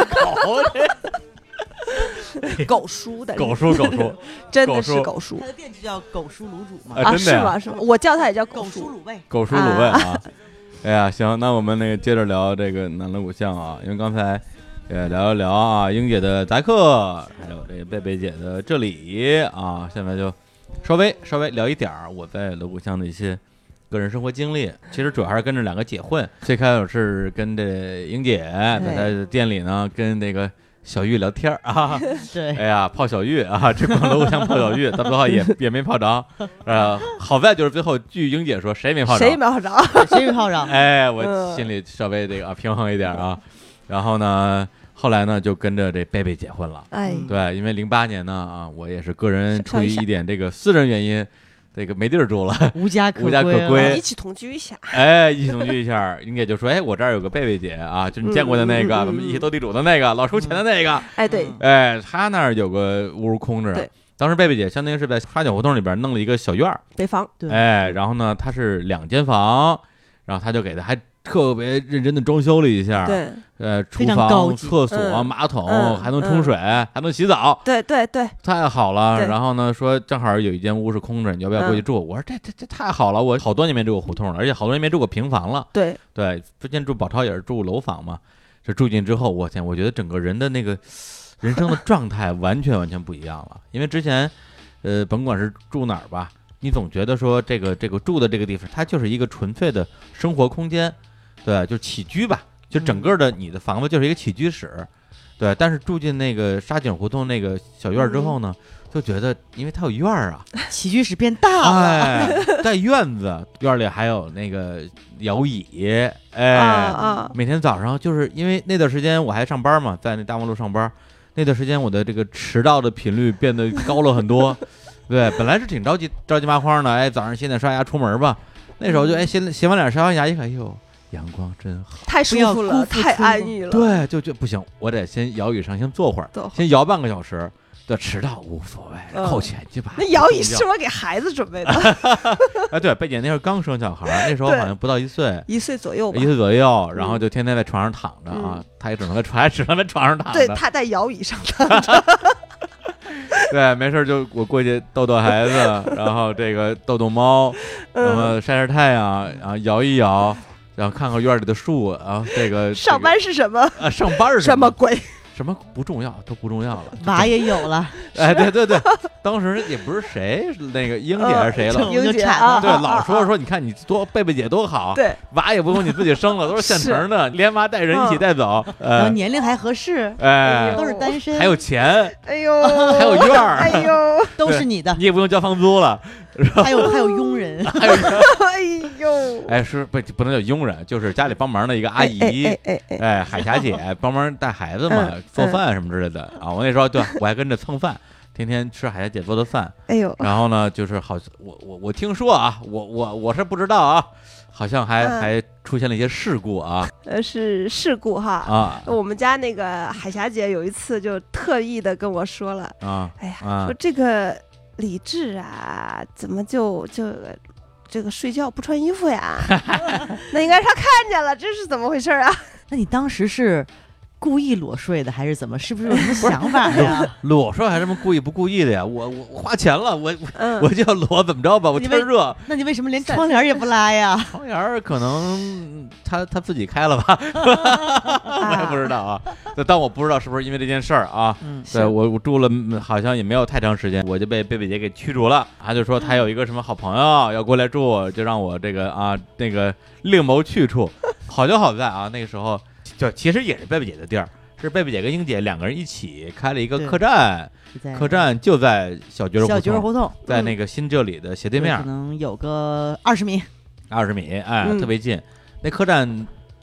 狗叔的狗叔， 真的是狗叔。 他的店就叫狗叔卤煮嘛？ 啊， 是吗？是吗？我叫他也叫狗叔卤味。 狗叔卤味啊！哎呀，行，那我们那个接着聊这个南锣鼓巷啊，因为刚才也聊一聊啊，英姐的杂课，还有这个贝贝姐的这里啊，现在就稍微聊一点我在锣鼓巷的一些个人生活经历。其实主要还是跟着两个姐混，最开始是跟这英姐在她的店里呢，跟那个小玉聊天啊， 对， 哎呀，泡小玉啊，这帮锣鼓巷泡小玉，到最后也没泡着，好在就是最后据英姐说，谁没泡着， 谁没泡着， 哎，我心里稍微这个平衡一点啊。然后呢，后来呢就跟着这贝贝结婚了，对，因为08年呢我也是个人出于一点这个私人原因。这个没地儿住了， 无家可归， 一起同居一下。 一起同居一下，英姐就说：“我这儿有个贝贝姐啊，就你见过的那个，咱们一起斗地主的那个，老收钱的那个。” 对， 他那儿有个屋空着。当时贝贝姐相当于是在沙井胡同里边弄了一个小院儿， 北房。 对， 然后呢，它是2间房，然后他就给他还特别认真的装修了一下。 对。 厨房、厕所、马桶，还能冲水，还能洗澡。 对， 太好了。然后呢，说正好有一间屋是空着，你要不要过去住？我说这太好了，我好多年没住过胡同了，而且好多年没住过平房了。 对， 之前住宝钞也是住楼房嘛，这住进之后，我天，我觉得整个人的那个人生的状态完全不一样了。因为之前，甭管是住哪儿吧，你总觉得说这个住的这个地方，它就是一个纯粹的生活空间，对，就起居吧。就整个的你的房子就是一个起居室，对。但是住进那个沙井胡同那个小院之后呢，就觉得因为它有院啊， 起居室变大了， 带院子，院里还有那个摇椅，每天早上就是因为那段时间我还上班嘛，在那大望路上班，那段时间我的这个迟到的频率变得高了很多，对，本来是挺着急麻慌的，早上洗脸刷牙出门吧，那时候就洗完脸刷完牙一看，哟。阳光真好， 太舒服了，太安逸了。 对，就不行，我得先摇椅上先坐会儿，先摇半个小时。对，迟到无所谓，扣钱去吧。 那摇椅是我给孩子准备的。 对，贝姐那时候刚生小孩，那时候好像不到1岁 ，1岁左右吧。 1岁左右，然后就天天在床上躺着啊，他也只能在床上躺着。 对，他在摇椅上躺着。 对，没事就我过去逗逗孩子，然后这个逗逗猫，然后晒晒太阳，然后摇一摇。然后看看院里的树啊，这个上班是什么？ 上班是什么鬼？ 什么不重要，都不重要了。 娃也有了， 对，当时也不是谁，那个英姐还是谁了， 英姐对，老说你看你贝贝姐多好， 对， 娃也不用你自己生了，都是现成的，连娃带人一起带走， 然后年龄还合适，都是单身， 还有钱， 哎呦， 还有院儿， 哎呦， 都是你的， 你也不用交房租了。 还有佣人， 哎呦， 是不能叫佣人，就是家里帮忙的一个阿姨，海霞姐帮忙带孩子嘛，做饭什么之类的啊。我那时候对我还跟着蹭饭，天天吃海霞姐做的饭。 哎呦， 然后呢，就是好，我听说啊，我是不知道啊，好像还出现了一些事故啊。 是事故哈啊！我们家那个海霞姐有一次就特意的跟我说了啊，哎呀，说这个。李志啊，怎么就这个睡觉不穿衣服呀？那应该是他看见了，这是怎么回事啊？ 那你当时是故意裸睡的还是怎么？是不是有什么想法呀？ 裸睡还是什么故意不故意的呀？我花钱了，我就要裸，怎么着吧？我天热。 那你为什么连窗帘也不拉呀？ 窗帘可能他自己开了吧，我也不知道啊。但我不知道是不是因为这件事儿啊。对，我住了好像也没有太长时间，我就被贝贝姐给驱逐了。他就说他有一个什么好朋友要过来住，就让我这个啊那个另谋去处。好就好在啊，那个时候就其实也是贝贝姐的地儿，是贝贝姐跟英姐2个人一起开了一个客栈，客栈就在小角胡同，在那个新这里的斜对面， 可能有个20米， 哎，特别近。那客栈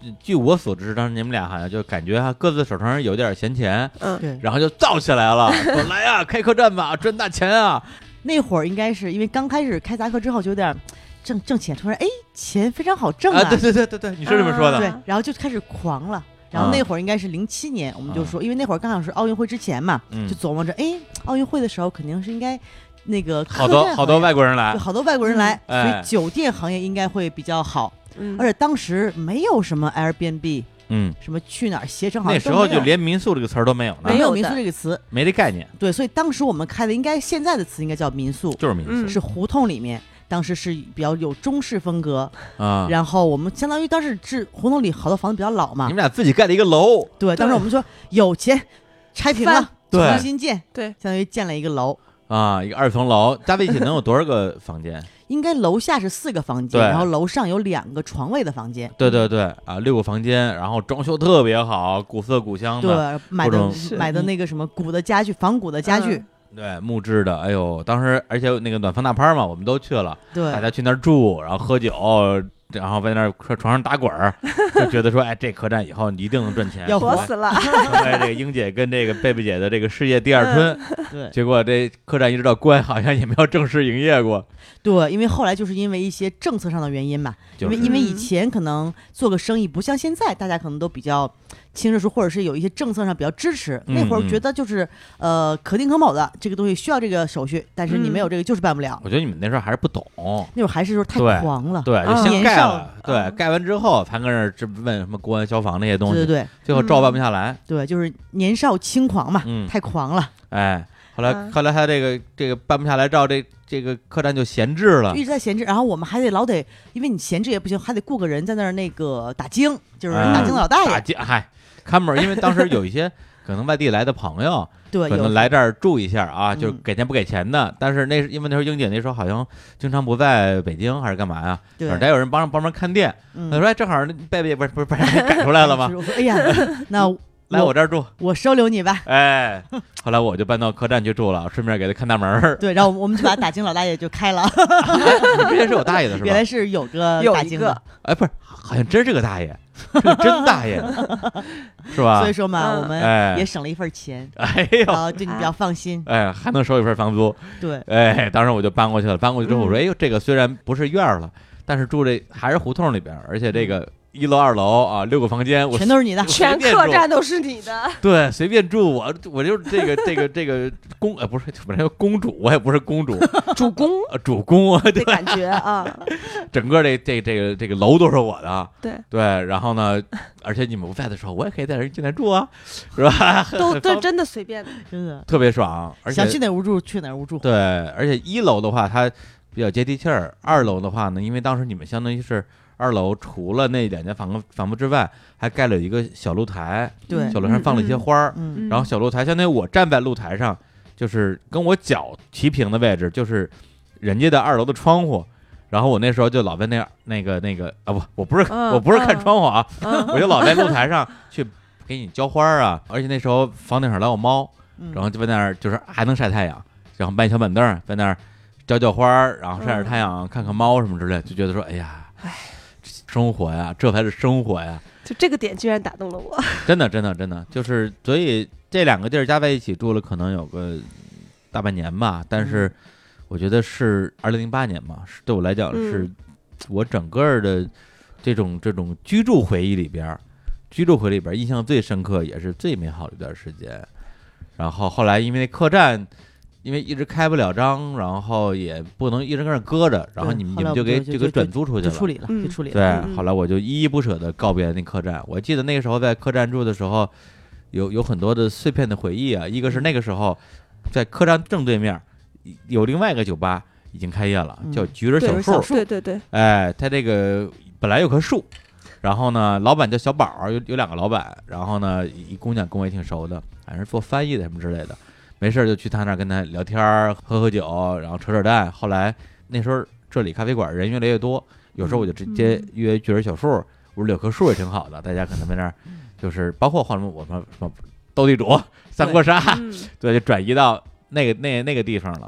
据我所知，当时你们俩好像就感觉各自手头上有点闲钱， 对， 然后就造起来了，说来呀，开客栈吧，赚大钱啊！ 那会儿应该是因为刚开始开杂课之后就有点挣钱，突然钱非常好挣啊！ 对，你是这么说的。 对，然后就开始狂了。然后那会儿应该是07年，我们就说，因为那会儿刚好是奥运会之前嘛，就琢磨着，奥运会的时候肯定是应该那个好多外国人来， 好多外国人来，所以酒店行业应该会比较好。而且当时没有什么 Airbnb，什么去哪儿携程， 那时候就连民宿这个词儿都没有呢， 没有民宿这个词， 没这概念。 对，所以当时我们开的应该现在的词应该叫民宿， 就是民宿， 是胡同里面。当时是比较有中式风格啊，然后我们相当于当时是胡同里好多房子比较老嘛， 你们俩自己盖了一个楼， 对，当时我们说有钱拆平了，重新建， 对， 相当于建了一个楼啊，一个2层楼，加在一起能有多少个房间？ 应该楼下是4个房间，然后楼上有2个床位的房间。 对啊，6个房间，然后装修特别好，古色古香的， 对，买的那个什么古的家具，仿古的家具。 对，木质的，哎呦，当时而且那个暖房大趴嘛，我们都去了， 对， 大家去那儿住，然后喝酒，然后在那儿床上打滚儿，就觉得说，这客栈以后你一定能赚钱， 要活死了。 成为这个英姐跟这个贝贝姐的这个事业第2春。 对， 结果这客栈一直到关，好像也没有正式营业过。 对，因为后来就是因为一些政策上的原因嘛，因为以前可能做个生意不像现在，大家可能都比较轻视，或者是有一些政策上比较支持。那会儿觉得就是可丁可卯的这个东西需要这个手续，但是你没有这个就是办不了。 我觉得你们那时候还是不懂， 那会儿还是说太狂了， 对，就先盖了，对，盖完之后才跟那儿问什么公安消防那些东西， 对， 最后照办不下来。 对，就是年少轻狂嘛，太狂了。 后来他这个办不下来，照这个客栈就闲置了， 一直在闲置。然后我们还得因为你闲置也不行，还得雇个人在那儿那个打更，就是打更的老大爷。 打更，看门，因为当时有一些可能外地来的朋友， 对， 可能来这儿住一下啊，就是给钱不给钱的。但是因为那时候英姐那时候好像经常不在北京，还是干嘛呀？ 对， 得有人帮忙看店。他说正好贝贝不是赶出来了吗？ 我说哎呀，那。 来我这儿住， 我收留你吧。 后来我就搬到客栈去住了，顺便给他看大门。 对，然后我们就把打更老大爷就开了。 之前是有大爷的是吧？ 原来是有个打更的， 不是，好像真是个大爷，是个真大爷，是吧？ 所以说嘛，我们也省了一份钱。对你比较放心。 还能收一份房租。 对。 当时我就搬过去了。搬过去之后，我说，这个虽然不是院了，但是住这还是胡同里边，而且这个。1楼2楼啊，6个房间， 全都是你的， 全客栈都是你的。 对，随便住，我就是这个公不是公主，我也不是公主， 主公的感觉啊。 整个这个楼都是我的。 对， 然后呢，而且你们不在的时候，我也可以带人进来住啊，是吧？ 都真的随便的， 真的特别爽，而且想去哪屋住去哪屋住。 对，而且1楼的话它比较接地气儿，2楼的话呢，因为当时你们相当于是。2楼除了那2间房子之外，还盖了一个小露台， 对， 小露台上放了一些花儿，然后小露台相当于我站在露台上，就是跟我脚齐平的位置，就是人家的2楼的窗户，然后我那时候就老在那个啊我不是看窗户啊，我就老在露台上去给你浇花啊，而且那时候房顶上老有猫，然后就在那儿就是还能晒太阳，然后搬小板凳在那儿浇花，然后晒晒太阳，看看猫什么之类，就觉得说哎呀。生活呀，这才是生活呀！ 就这个点居然打动了我， 真的，就是所以这2个地儿加在一起住了，可能有个大半年吧。但是我觉得是2008年嘛，对我来讲是我整个的这种居住回忆里边印象最深刻，也是最美好的一段时间。然后后来因为那客栈。因为一直开不了张，然后也不能一直跟那搁着，然后你们就给转租出去了， 就处理了。 对，后来我就依依不舍的告别那客栈。我记得那个时候在客栈住的时候，有很多的碎片的回忆啊。一个是那个时候在客栈正对面有另外一个酒吧已经开业了，叫橘人小树。 对。 它这个本来有棵树，然后呢，老板叫小宝，有2个老板，然后呢，一姑娘跟我也挺熟的，反正做翻译的什么之类的。没事就去他那儿跟他聊天喝酒，然后扯蛋。后来那时候这里咖啡馆人越来越多，有时候我就直接约橘人小树，屋里有棵树也挺好的，大家可能在那儿就是包括后来我们什么斗地主、三国杀，对，就转移到那个地方了。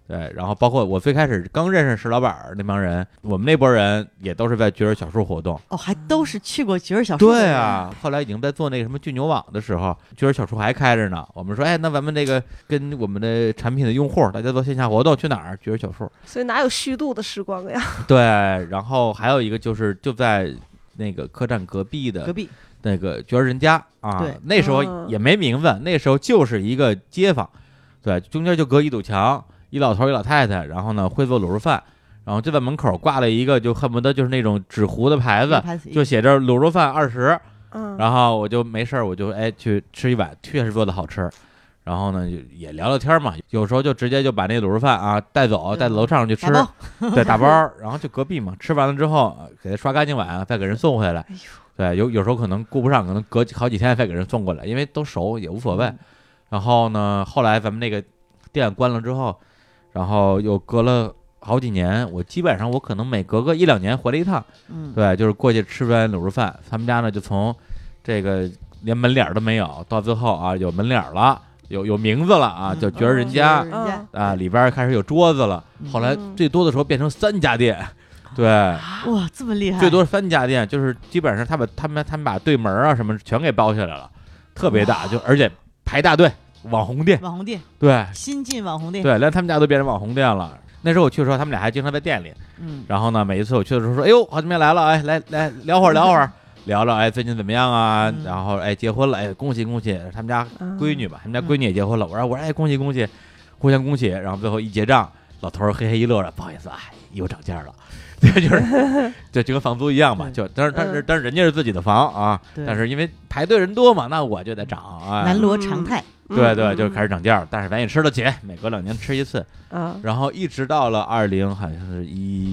对，然后包括我最开始刚认识石老板那帮人，我们那波人也都是在角儿小树活动。 哦，还都是去过角儿小树。 对啊，后来已经在做那个什么巨牛网的时候，角儿小树还开着呢。我们说，哎，那咱们这个跟我们的产品的用户，大家做线下活动去哪儿？角儿小树。 所以哪有虚度的时光呀？ 对，然后还有一个就是就在那个客栈隔壁那个角儿人家啊， 对， 那时候也没名字，那时候就是一个街坊，对，中间就隔一堵墙。一老头一老太太，然后呢会做卤肉饭，然后就在门口挂了一个就恨不得就是那种纸糊的牌子，就写着卤肉饭20，然后我就没事我就去吃一碗，确实做的好吃，然后呢也聊聊天嘛，有时候就直接就把那卤肉饭啊带到楼上去吃，对，打包，然后就隔壁嘛，吃完了之后给他刷干净碗，再给人送回来，对，有时候可能顾不上，可能隔好几天再给人送过来，因为都熟也无所谓。然后呢，后来咱们那个店关了之后。然后又隔了好几年，我基本上我可能每隔个1-2年回来一趟，对，就是过去吃完卤肉饭。他们家呢就从这个连门脸都没有，到最后啊有门脸了，有名字了啊，就角儿人家啊，里边开始有桌子了。后来最多的时候变成3家店，对， 哇，这么厉害！ 最多3家店，就是基本上他们把对门啊什么全给包下来了，特别大，就而且排大队。网红店，对， 新进网红店， 对，连他们家都变成网红店了。那时候我去的时候，他们俩还经常在店里，然后呢，每一次我去的时候说，哎呦，好久没来了，哎，来聊会儿，聊聊，哎，最近怎么样啊？然后哎，结婚了，哎，恭喜恭喜，他们家闺女吧，他们家闺女也结婚了。我说哎，恭喜恭喜，互相恭喜。然后最后一结账，老头儿嘿嘿一乐着，不好意思，哎，又涨价了。对，就跟房租一样嘛，就但是人家是自己的房啊，但是因为排队人多嘛，那我就得涨啊， 南锣常态。 对，就开始涨价，但是咱也吃得起，每隔2年吃一次。然后一直到了好像是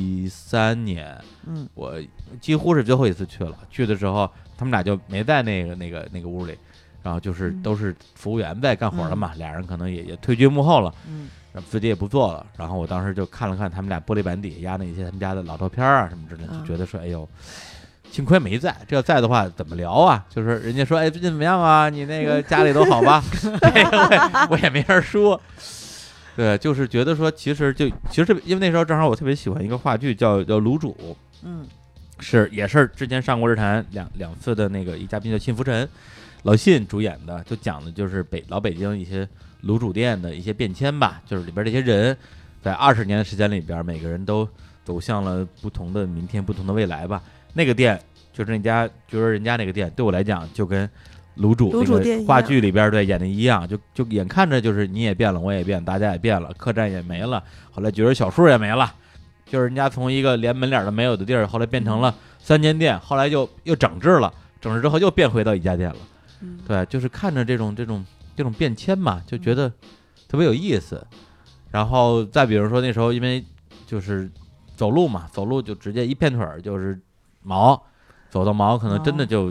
13年，我几乎是最后一次去了。去的时候，他们俩就没在那个屋里，然后就是都是服务员在干活了嘛，俩人可能也退居幕后了，自己也不做了。然后我当时就看了看他们俩玻璃板底压那些他们家的老照片啊什么之类的，就觉得说，哎呦。幸亏没在，这要在的话怎么聊啊？就是人家说，哎，最近怎么样啊？你那个家里都好吧？这个我也没人说。对，就是觉得说，其实因为那时候正好我特别喜欢一个话剧叫《卤煮》，也是之前上过日坛两次的那个一嘉宾叫信福臣，老信主演的，就讲的就是老北京一些卤煮店的一些变迁吧，就是里边这些人在20年的时间里边，每个人都走向了不同的明天、不同的未来吧。那个店就是那家，就是人家那个店，对我来讲就跟卤煮那个话剧里边对演的一样，就眼看着就是你也变了，我也变，大家也变了，客栈也没了，后来角儿小树也没了，就是人家从一个连门脸都没有的地儿，后来变成了3间店，后来又整治了，整治之后又变回到一家店了。对，就是看着这种变迁嘛，就觉得特别有意思。然后再比如说那时候因为就是走路就直接一片腿就是毛，走到毛可能真的就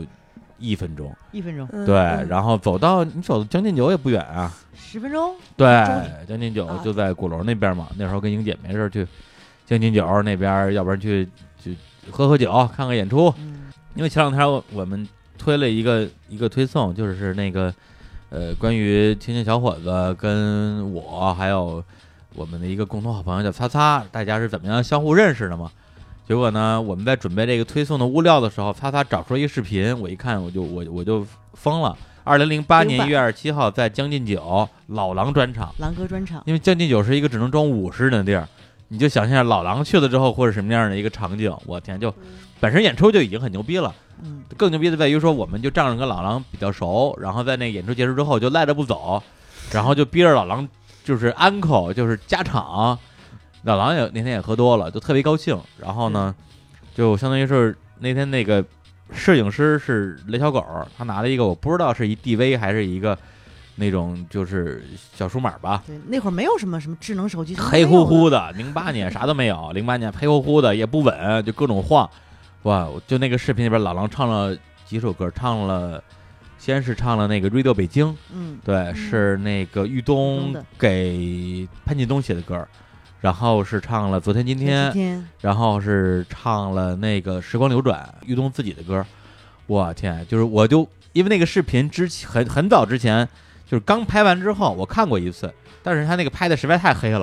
1分钟，对，然后你走到将进酒也不远啊 ，10分钟， 对，将进酒就在鼓楼那边嘛。那时候跟英姐没事去将进酒那边，要不然去喝酒看看演出。因为前2天我们推了一个推送，就是那个关于青年小伙子跟我还有我们的一个共同好朋友叫擦擦，大家是怎么样相互认识的嘛。结果呢，我们在准备这个推送的物料的时候，擦擦找出了一个视频，我一看我就疯了。2008年1月27号在将进酒老狼专场， 狼哥专场， 因为将进酒是一个只能装50人的地儿，你就想象老狼去了之后会是什么样的一个场景。我天，就本身演出就已经很牛逼了，更牛逼的在于说我们就仗着跟老狼比较熟，然后在那个演出结束之后就赖着不走，然后就逼着老狼就是安口，就是加场。老狼那天也喝多了，就特别高兴。然后呢，就相当于是那天那个摄影师是雷小狗，他拿了一个我不知道是一 DV 还是一个那种就是小数码吧。 对，那会儿没有什么智能手机， 黑乎乎的。08年啥都没有，08年黑乎乎的也不稳，就各种晃。哇，就那个视频里边，老狼唱了几首歌，先是唱了那个《Radio 北京》，对，是那个豫东给潘劲东写的歌。然后是唱了昨天今天，然后是唱了那个时光流转，豫东自己的歌。我天，就是我就因为那个视频很早之前，就是刚拍完之后我看过一次，但是他那个拍的实在太黑了，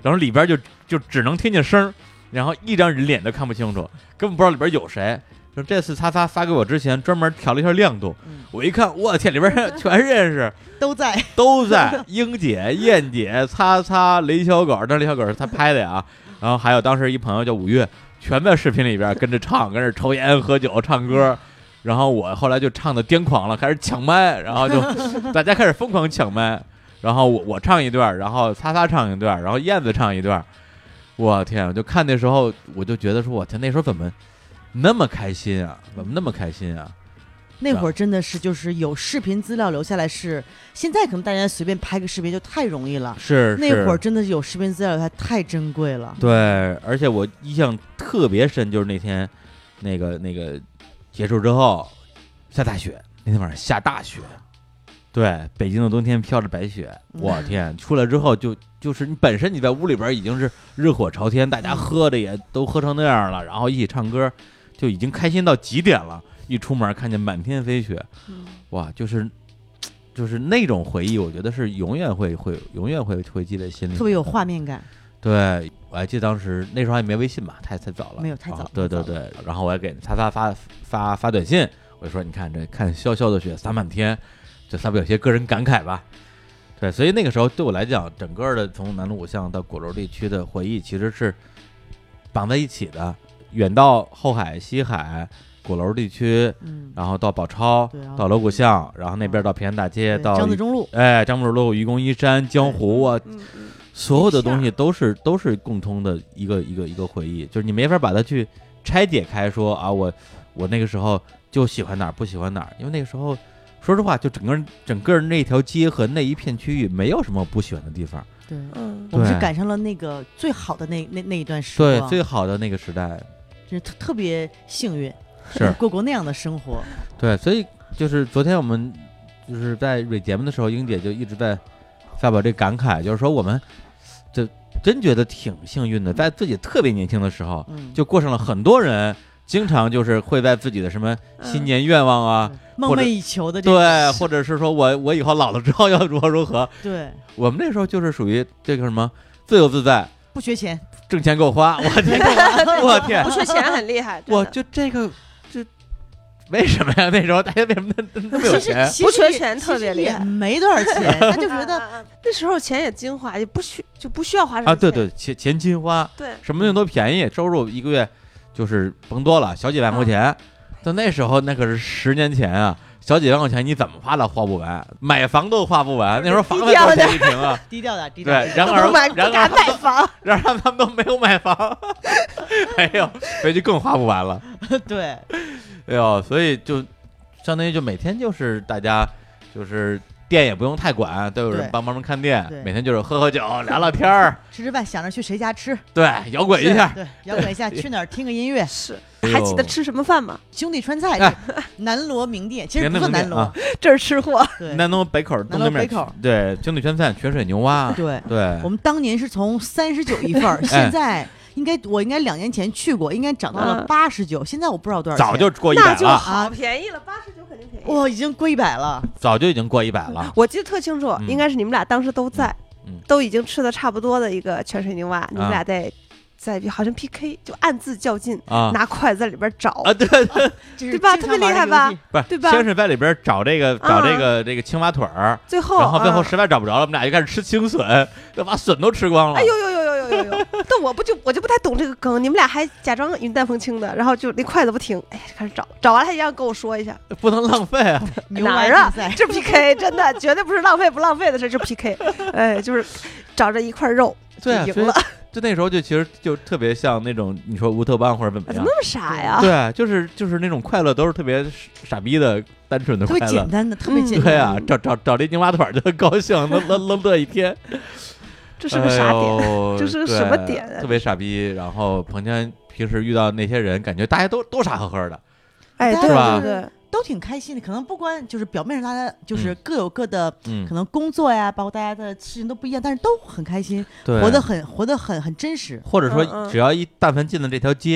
然后里边就只能听见声，然后一张人脸都看不清楚，根本不知道里边有谁。就这次他发给我之前专门调了一下亮度，我一看，我天，里边全认识， 都在英姐、燕姐、擦雷小狗，那雷小狗是他拍的呀，然后还有当时一朋友叫5月，全在视频里边跟着唱，跟着抽烟喝酒唱歌。然后我后来就唱的癫狂了，开始抢麦，然后就大家开始疯狂抢麦，然后我唱一段，然后擦唱一段，然后燕子唱一段。我天，我就看那时候我就觉得说，我天，那时候怎么那么开心啊？ 那会儿真的是就是有视频资料留下来是，现在可能大家随便拍个视频就太容易了， 是那会儿真的是有视频资料留下太珍贵了。 对，而且我印象特别深，就是那天那个结束之后下大雪，那天晚上下大雪，对，北京的冬天飘着白雪，我天，出来之后就是你本身你在屋里边已经是热火朝天，大家喝的也都喝成那样了，然后一起唱歌，就已经开心到极点了。一出门看见满天飞雪，哇，就是那种回忆，我觉得是永远会记在心里， 特别有画面感。 对，我还记得当时那时候还没微信吧，太早了， 没有太早。 对，然后我还给他发短信，我就说你看这看潇潇的雪洒满天，就发表一些个人感慨吧。对，所以那个时候对我来讲，整个的从南锣鼓巷到鼓楼地区的回忆其实是绑在一起的，远到后海、西海、鼓楼地区，然后到宝钞，到锣鼓巷，然后那边到平安大街，到张自忠路， 张自忠路、愚公移山、江湖啊，所有的东西都是共通的一个回忆，就是你没法把它去拆解开说啊，我那个时候就喜欢哪儿不喜欢哪儿，因为那个时候说实话，就整个那条街和那一片区域没有什么不喜欢的地方。 对，我们是赶上了那个最好的那一段时光， 对，最好的那个时代， 就是特别幸运。 是过那样的生活。 对，所以就是昨天我们就是在蕊节目的时候，英姐就一直在发表这感慨，就是说我们就真觉得挺幸运的，在自己特别年轻的时候，就过上了很多人经常就是会在自己的什么新年愿望啊， 梦寐以求的对，或者是说我以后老了之后要如何。 对， 我们那时候就是属于这个什么自由自在， 不缺钱， 挣钱够花。我天，我天， 不缺钱很厉害。 我就这个。为什么呀？那时候大家为什么那么有钱？ 不缺钱特别厉害， 没多少钱，他就觉得那时候钱也精花，就不需要花什么钱啊。对，钱精花， 对， 什么东西都便宜，收入一个月就是甭多了，小几万块钱。但那时候那可是10年前啊，小几万块钱你怎么花都花不完，买房都花不完。那时候房子多少钱一平啊？ 低调的。 对，然而他们都没有买房，没有，所以就更花不完了。 对。 哎呦，所以就相当于就每天就是大家就是店也不用太管，都有人帮忙看店，每天就是喝酒聊天儿， 吃饭，想着去谁家吃， 对，摇滚一下， 对，摇滚一下，去哪儿听个音乐， 是，还记得吃什么饭吗？ 兄弟川菜，南锣名店，其实不算南锣， 这是吃货， 南锣北口， 南锣北口， 对，兄弟川菜，泉水牛蛙， 对， 我们当年是从39一份，现在。我应该2年前去过，应该涨到了89，现在我不知道多少钱。 早就过100了， 那就好便宜了，89肯定便宜。 哇，已经过100了， 早就已经过100了。 我记得特清楚，应该是你们俩当时都在，都已经吃的差不多的一个泉水牛蛙，你们俩在好像 PK， 就暗自较劲，拿筷子在里边找啊，对吧？特别厉害吧？ 不是， 对吧？ 先是在里边找这个青蛙腿儿， 最后实在找不着了，我们俩就开始吃青笋，就把笋都吃光了。 哎呦！但我就不太懂这个梗，你们俩还假装云淡风轻的，然后就那筷子不停，哎，开始找完了还一样跟我说一下， 不能浪费啊！ 哪儿啊？这 PK 真的绝对不是浪费不浪费的事，这 PK， 哎，就是找着一块肉就赢了。 就那时候其实就特别像那种你说乌托邦或者怎么样， 那么傻呀？ 对，就是那种快乐都是特别傻逼的、单纯的快乐， 特别简单的，特别简单。 对啊，找这牛蛙腿就很高兴，能乐一天。 这是个啥点？这是什么点？ 特别傻逼。然后彭天平时遇到那些人，感觉大家都傻呵呵的， 哎， 是吧？ 对， 都挺开心的。可能不光就是表面上大家就是各有各的，可能工作呀，包括大家的事情都不一样，但是都很开心，活得很真实。 或者说，只要但凡进了这条街，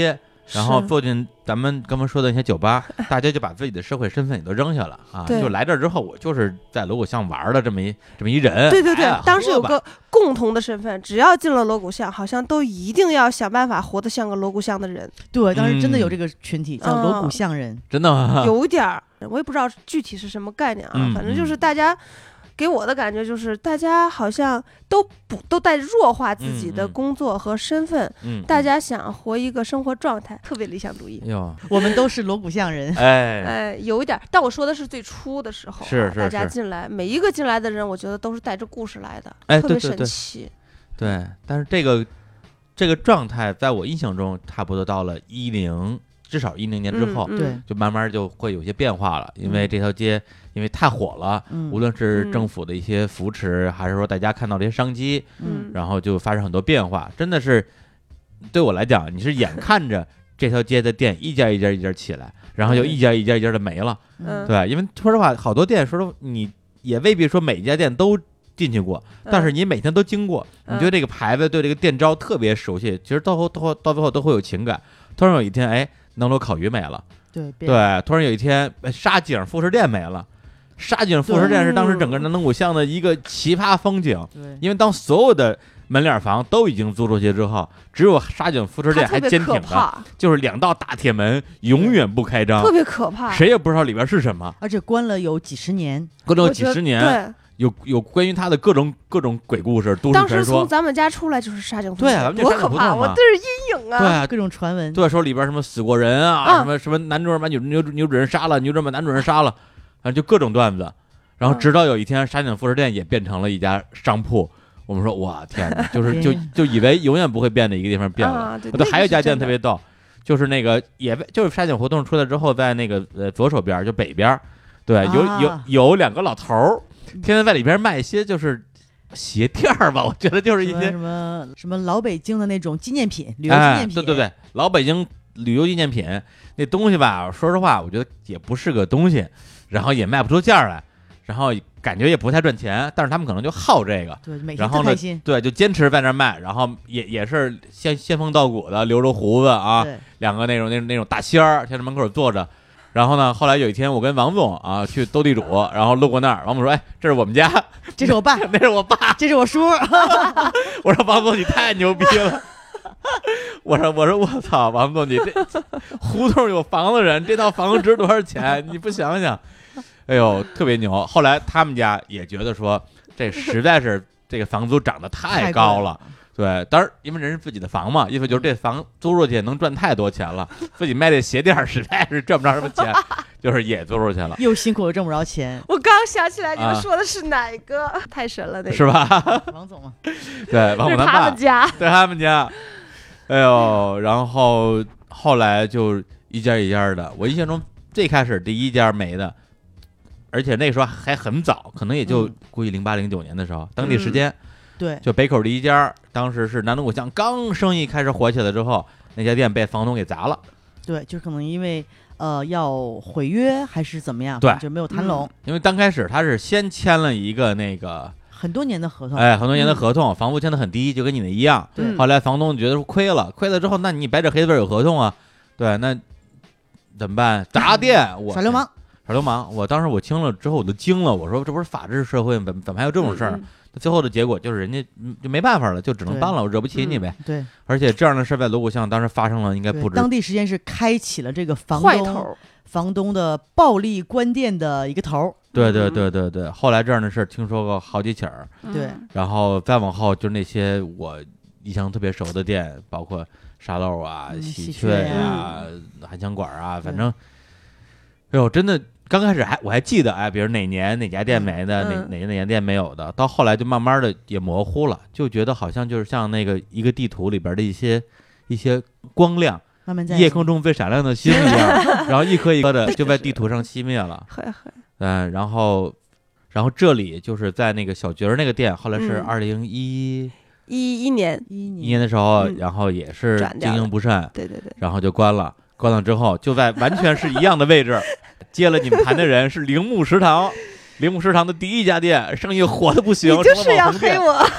然后附近咱们刚刚说的那些酒吧，大家就把自己的社会身份也都扔下了啊，就来这儿之后，我就是在锣鼓巷玩的这么一人。 对对对，当时有个共同的身份，只要进了锣鼓巷，好像都一定要想办法活得像个锣鼓巷的人。 对，当时真的有这个群体叫锣鼓巷人， 真的吗？ 有点儿，我也不知道具体是什么概念啊，反正就是大家。给我的感觉就是，大家好像都在弱化自己的工作和身份，大家想活一个生活状态，特别理想主义。 我们都是锣鼓巷人， 有一点，但我说的是最初的时候， 是大家进来，每一个进来的人，我觉得都是带着故事来的，特别神奇。 对，但是这个状态，在我印象中，差不多到了至少10年之后，就慢慢就会有些变化了，因为这条街。因为太火了，无论是政府的一些扶持，还是说大家看到这些商机，然后就发生很多变化。真的是对我来讲，你是眼看着这条街的店一家一家起来，然后又一家的没了，对。因为说实话，好多店，你也未必说每一家店都进去过，但是你每天都经过，你对这个牌子、对这个店招特别熟悉，其实到最后都会有情感。突然有一天，南锣烤鱼没了，对，突然有一天，沙井副食店没了。沙井副食店是当时整个南锣鼓巷的一个奇葩风景，因为当所有的门脸房都已经租出去之后，只有沙井副食店还坚挺的，就是2道大铁门永远不开张， 特别可怕， 谁也不知道里边是什么， 而且关了有几十年， 对，有关于他的各种鬼故事、都市传说。 当时从咱们家出来就是沙井胡同， 对啊， 多可怕！我这是阴影啊。 对啊， 各种传闻。 对，说里边什么死过人啊，什么男主人把女主人杀了，女主人把男主人杀了，就各种段子。然后直到有一天，沙井副食店也变成了一家商铺。我们说，哇，天哪，就以为永远不会变的一个地方变了。对，还有一家店特别逗，就是那个就是沙井胡同出来之后，在那个左手边就北边，对，有2个老头儿。天天在里边卖一些就是鞋垫吧，我觉得就是一些什么老北京的那种纪念品、旅游纪念品。 对，老北京旅游纪念品那东西吧，说实话，我觉得也不是个东西，然后也卖不出价来，然后感觉也不太赚钱，但是他们可能就好这个， 对，每天特开心，对，就坚持在那卖，然后也是仙风道骨的，留着胡子啊，2个那种大仙儿，在门口坐着。然后呢，后来有一天我跟王总啊去斗地主，然后路过那儿，王总说：“这是我们家， 这是我爸， 那是我爸， 这是我叔。” 我说：“王总，你太牛逼了！”我说我操，王总，你这胡同有房子人，这套房子值多少钱？你不想想？哎呦，特别牛。后来他们家也觉得说，这实在是这个房租涨得太高了。对，当然，因为人是自己的房嘛，意思就是这房租出去能赚太多钱了，自己卖这鞋垫实在是赚不着什么钱，就是也租出去了， 又辛苦又挣不着钱。 我刚想起来你们说的是哪个，太神了，那个是吧？ 王总嘛， 对，王总他们家， 对他们家，哎呦，然后后来就一家一家的，我印象中最开始第一家没的，而且那时候还很早，可能也就估计08、09年的时候，当地时间。 对， 就北口第一家，当时是南锣鼓巷刚生意开始火起来之后，那家店被房东给砸了。 对，就可能因为要毁约还是怎么样， 对， 就没有谈拢。 因为刚开始他是先签了一个那个很多年的合同， 很多年的合同，房租签的很低，就跟你的一样。 对， 后来房东觉得亏了之后，那你白纸黑字有合同啊，对，那怎么办？砸店，我耍流氓。我当时我听了之后我都惊了，我说这不是法治社会吗？怎么还有这种事儿？最后的结果就是人家就没办法了，就只能搬了，我惹不起你呗。 对，而且这样的事在锣鼓巷当时发生了，应该不止。 当地时间是开启了这个房东的暴力关店的一个头。 对，后来这样的事听说过好几起儿。 对， 然后再往后就是那些我印象特别熟的店，包括沙漏啊、喜鹊啊、韩香馆啊，反正，哎呦，真的。刚开始我还记得，比如哪年哪家店没的，哪家店没有的，到后来就慢慢的也模糊了，就觉得好像就是像那个一个地图里边的一些光亮，夜空中最闪亮的星一样，然后一颗一颗的就在地图上熄灭了。然后这里就是在那个小角那个店，后来是2011年的时候，然后也是经营不善， 对， 然后就关了之后，就在完全是一样的位置。接了你们谈的人是铃木食堂的第一家店，生意火的不行， 你就是要黑我。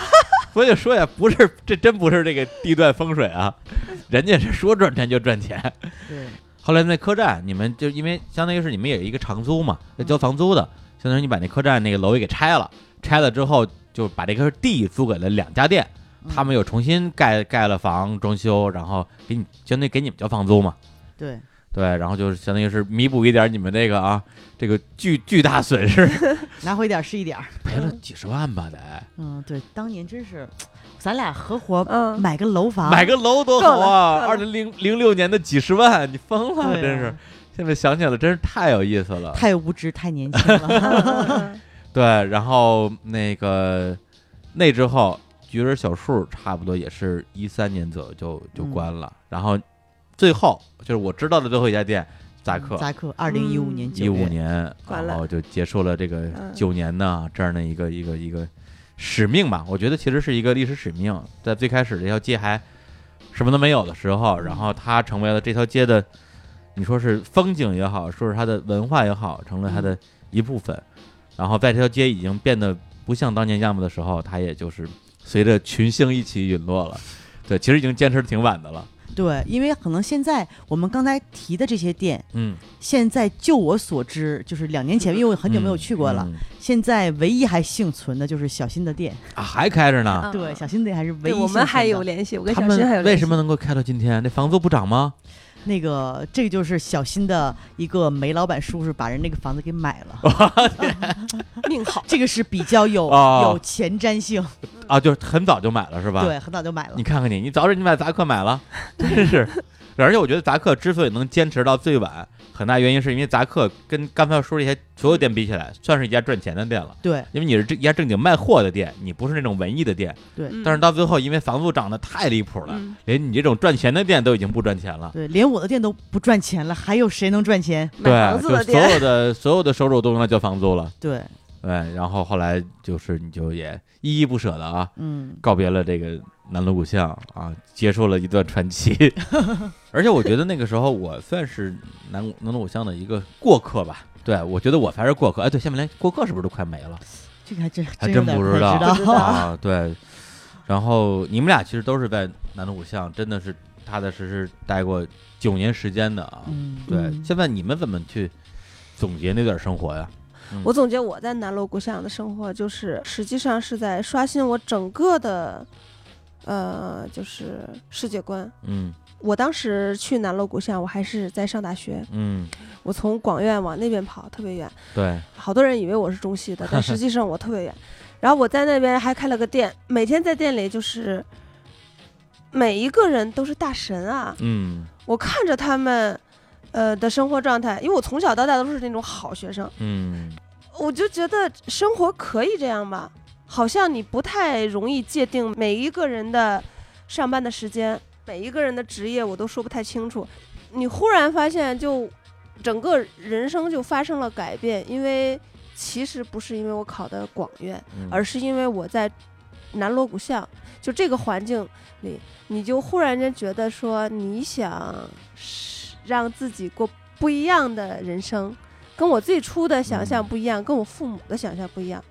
所以说呀，不是这真不是这个地段风水啊，人家是说赚钱就赚钱。 对。 后来那客栈，你们就因为相当于是你们也有一个长租嘛，要交房租的，相当于你把那客栈那个楼也给拆了，拆了之后就把这个地租给了2家店，他们又重新盖了房装修，然后给你相当于给你们交房租嘛。 对。 对，然后就是相当于是弥补一点你们这个这个巨大损失， 拿回点是一点， 赔了几十万吧得。 对，当年真是，咱俩合伙买个楼房， 买个楼多好啊！2006年的几十万，你疯了，真是。现在想起来真是太有意思了， 太无知，太年轻了。 对，然后那之后，菊儿小树差不多也是13年左右就关了，然后。最后就是我知道的最后一家店，扎克 2015年 9月，然后就结束了这个9年的这样的一个使命吧。我觉得其实是一个历史使命，在最开始这条街还什么都没有的时候，然后它成为了这条街的，你说是风景也好，说是它的文化也好，成了它的一部分。然后在这条街已经变得不像当年样子的时候，它也就是随着群星一起陨落了。对，其实已经坚持挺晚的了。 对，因为可能现在我们刚才提的这些店，现在就我所知，就是2年前，因为我很久没有去过了，现在唯一还幸存的就是小新的店啊，还开着呢。 对，小新的店还是唯一幸存的。 我们还有联系，我跟小新还有联系。 为什么能够开到今天？那房租不涨吗？ 这个就是小新的一个煤老板叔叔把人那个房子给买了， 命好。 这个是比较有前瞻性啊，就是很早就买了是吧？ 对，很早就买了。 你看看你早点你把扎克买了，真是。而且我觉得扎克之所以能坚持到最晚，很大原因是因为扎克跟刚才说这些所有店比起来，算是一家赚钱的店了。 对， 因为你是一家正经卖货的店，你不是那种文艺的店。 对。 但是到最后，因为房租涨得太离谱了，连你这种赚钱的店都已经不赚钱了。 对，连我的店都不赚钱了，还有谁能赚钱？ 对，就所有的收入都用来交房租了。 对。 对，然后后来就是你就也依依不舍的告别了这个南锣鼓巷啊，结束了一段传奇。而且我觉得那个时候我算是南锣鼓巷的一个过客吧。对，我觉得我才是过客。哎，对，下面连过客是不是都快没了？ 这个还真不知道啊。 对，然后你们俩其实都是在南锣鼓巷，真的是踏踏实实待过9年时间的啊。对，现在你们怎么去总结那段生活呀？ 我总结我在南锣鼓巷的生活，就是实际上是在刷新我整个的，就是世界观。我当时去南锣鼓巷，我还是在上大学。我从广院往那边跑，特别远。 对， 好多人以为我是中戏的，但实际上我特别远。然后我在那边还开了个店，每天在店里就是每一个人都是大神啊。我看着他们。的生活状态，因为我从小到大都是那种好学生，我就觉得生活可以这样吧，好像你不太容易界定每一个人的上班的时间，每一个人的职业我都说不太清楚。你忽然发现，就整个人生就发生了改变，因为其实不是因为我考的广院，而是因为我在南锣鼓巷，就这个环境里，你就忽然间觉得说，你想让自己过不一样的人生，跟我最初的想象不一样，跟我父母的想象不一样。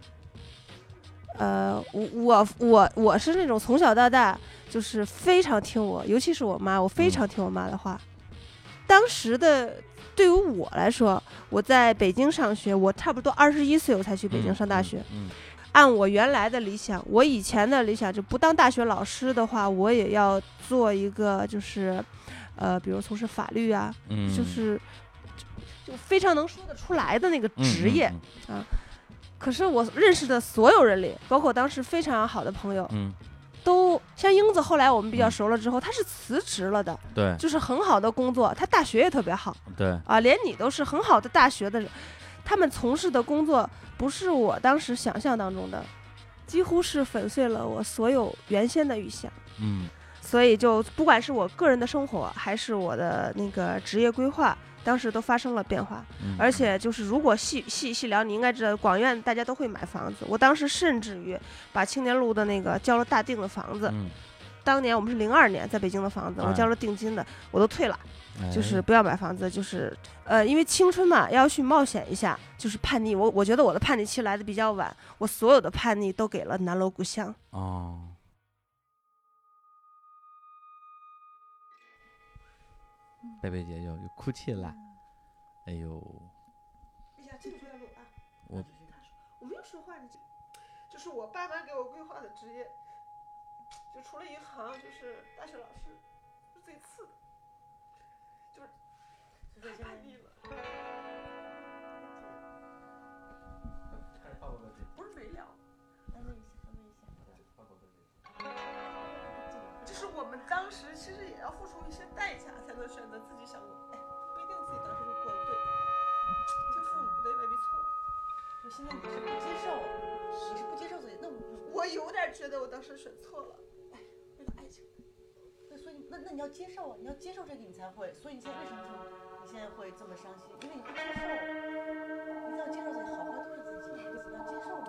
我是那种从小到大就是非常听我，尤其是我妈，我非常听我妈的话。当时的对于我来说，我在北京上学，我差不多21岁我才去北京上大学。按我原来的理想，我以前的理想就不当大学老师的话，我也要做一个就是比如从事法律啊，就是就非常能说得出来的那个职业啊。可是我认识的所有人里，包括当时非常好的朋友，都像英子，后来我们比较熟了之后，他是辞职了的， 对， 就是很好的工作，他大学也特别好， 对啊，连你都是很好的大学的人，他们从事的工作不是我当时想象当中的，几乎是粉碎了我所有原先的预想，所以就不管是我个人的生活，还是我的那个职业规划，当时都发生了变化。而且就是如果细聊，你应该知道广院大家都会买房子，我当时甚至于把青年路的那个交了大定的房子， 当年我们是02年在北京的房子，我交了定金的，我都退了，就是不要买房子，就是因为青春嘛，要去冒险一下，就是叛逆。我觉得我的叛逆期来的比较晚，我所有的叛逆都给了南锣鼓巷。 哦。贝贝姐又哭泣了，哎呦！ 哎呀，这个不要录啊！ 我没有说话，就是我爸妈给我规划的职业，就除了银行，就是大学老师，是最次的，就是太叛逆了。不是没聊，安慰一下。就是我们当时其实也要付出一些代价，才能选择自己想过，不一定自己当时就过得对，就父母的也未必错。 就现在你是不接受，你是不接受自己，那我有点觉得我当时选错了，为了爱情。 对，所以那你要接受啊，你要接受这个你才会。所以你现在为什么你现在会这么伤心？因为你不接受，你要接受自己，好好对自己，你要接受嘛。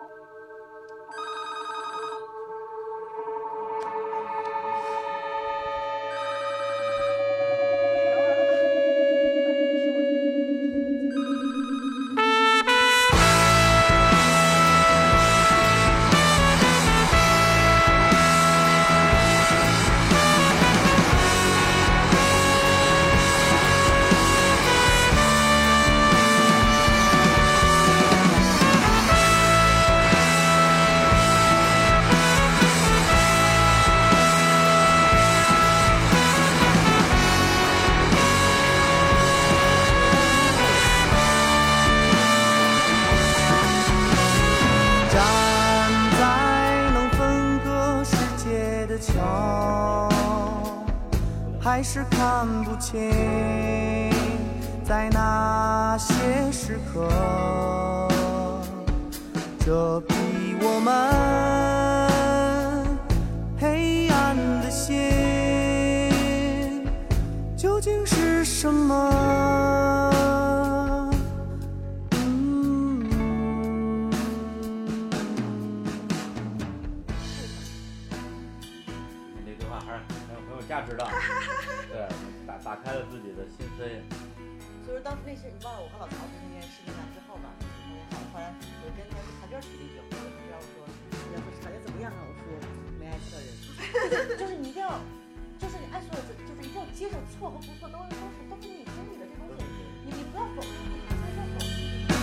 还是看不清，在那些时刻，这逼我们黑暗的心究竟是什么？ 你这句话还是很有价值的。对，打开了自己的心扉。 所以说当时那些你忘了我和老曹那件事情完之后吧，后来有一天他旁边提了一句，旁边我说要说吵架怎么样啊？我说没爱错人，就是你一定要，就是你爱错人，就是一定要接受错和不错都是你经历的这东西，你不要否认，你不要否认。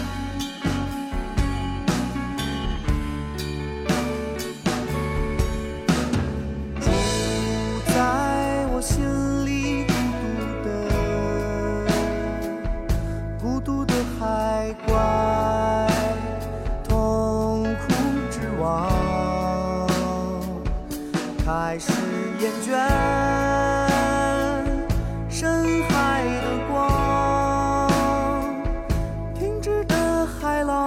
在我心里孤独的海怪，痛苦之王，开始厌倦深海的光，停止的海浪。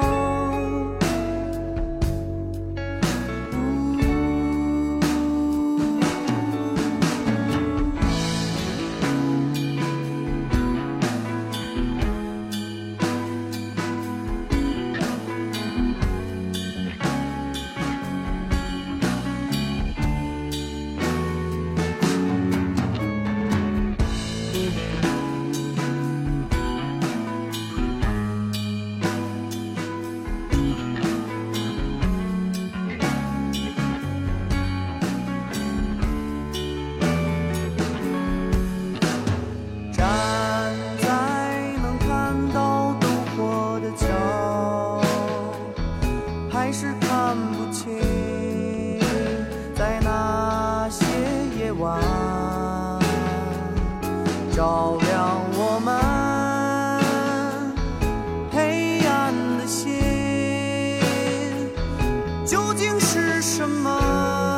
照亮我们黑暗的心，究竟是什么？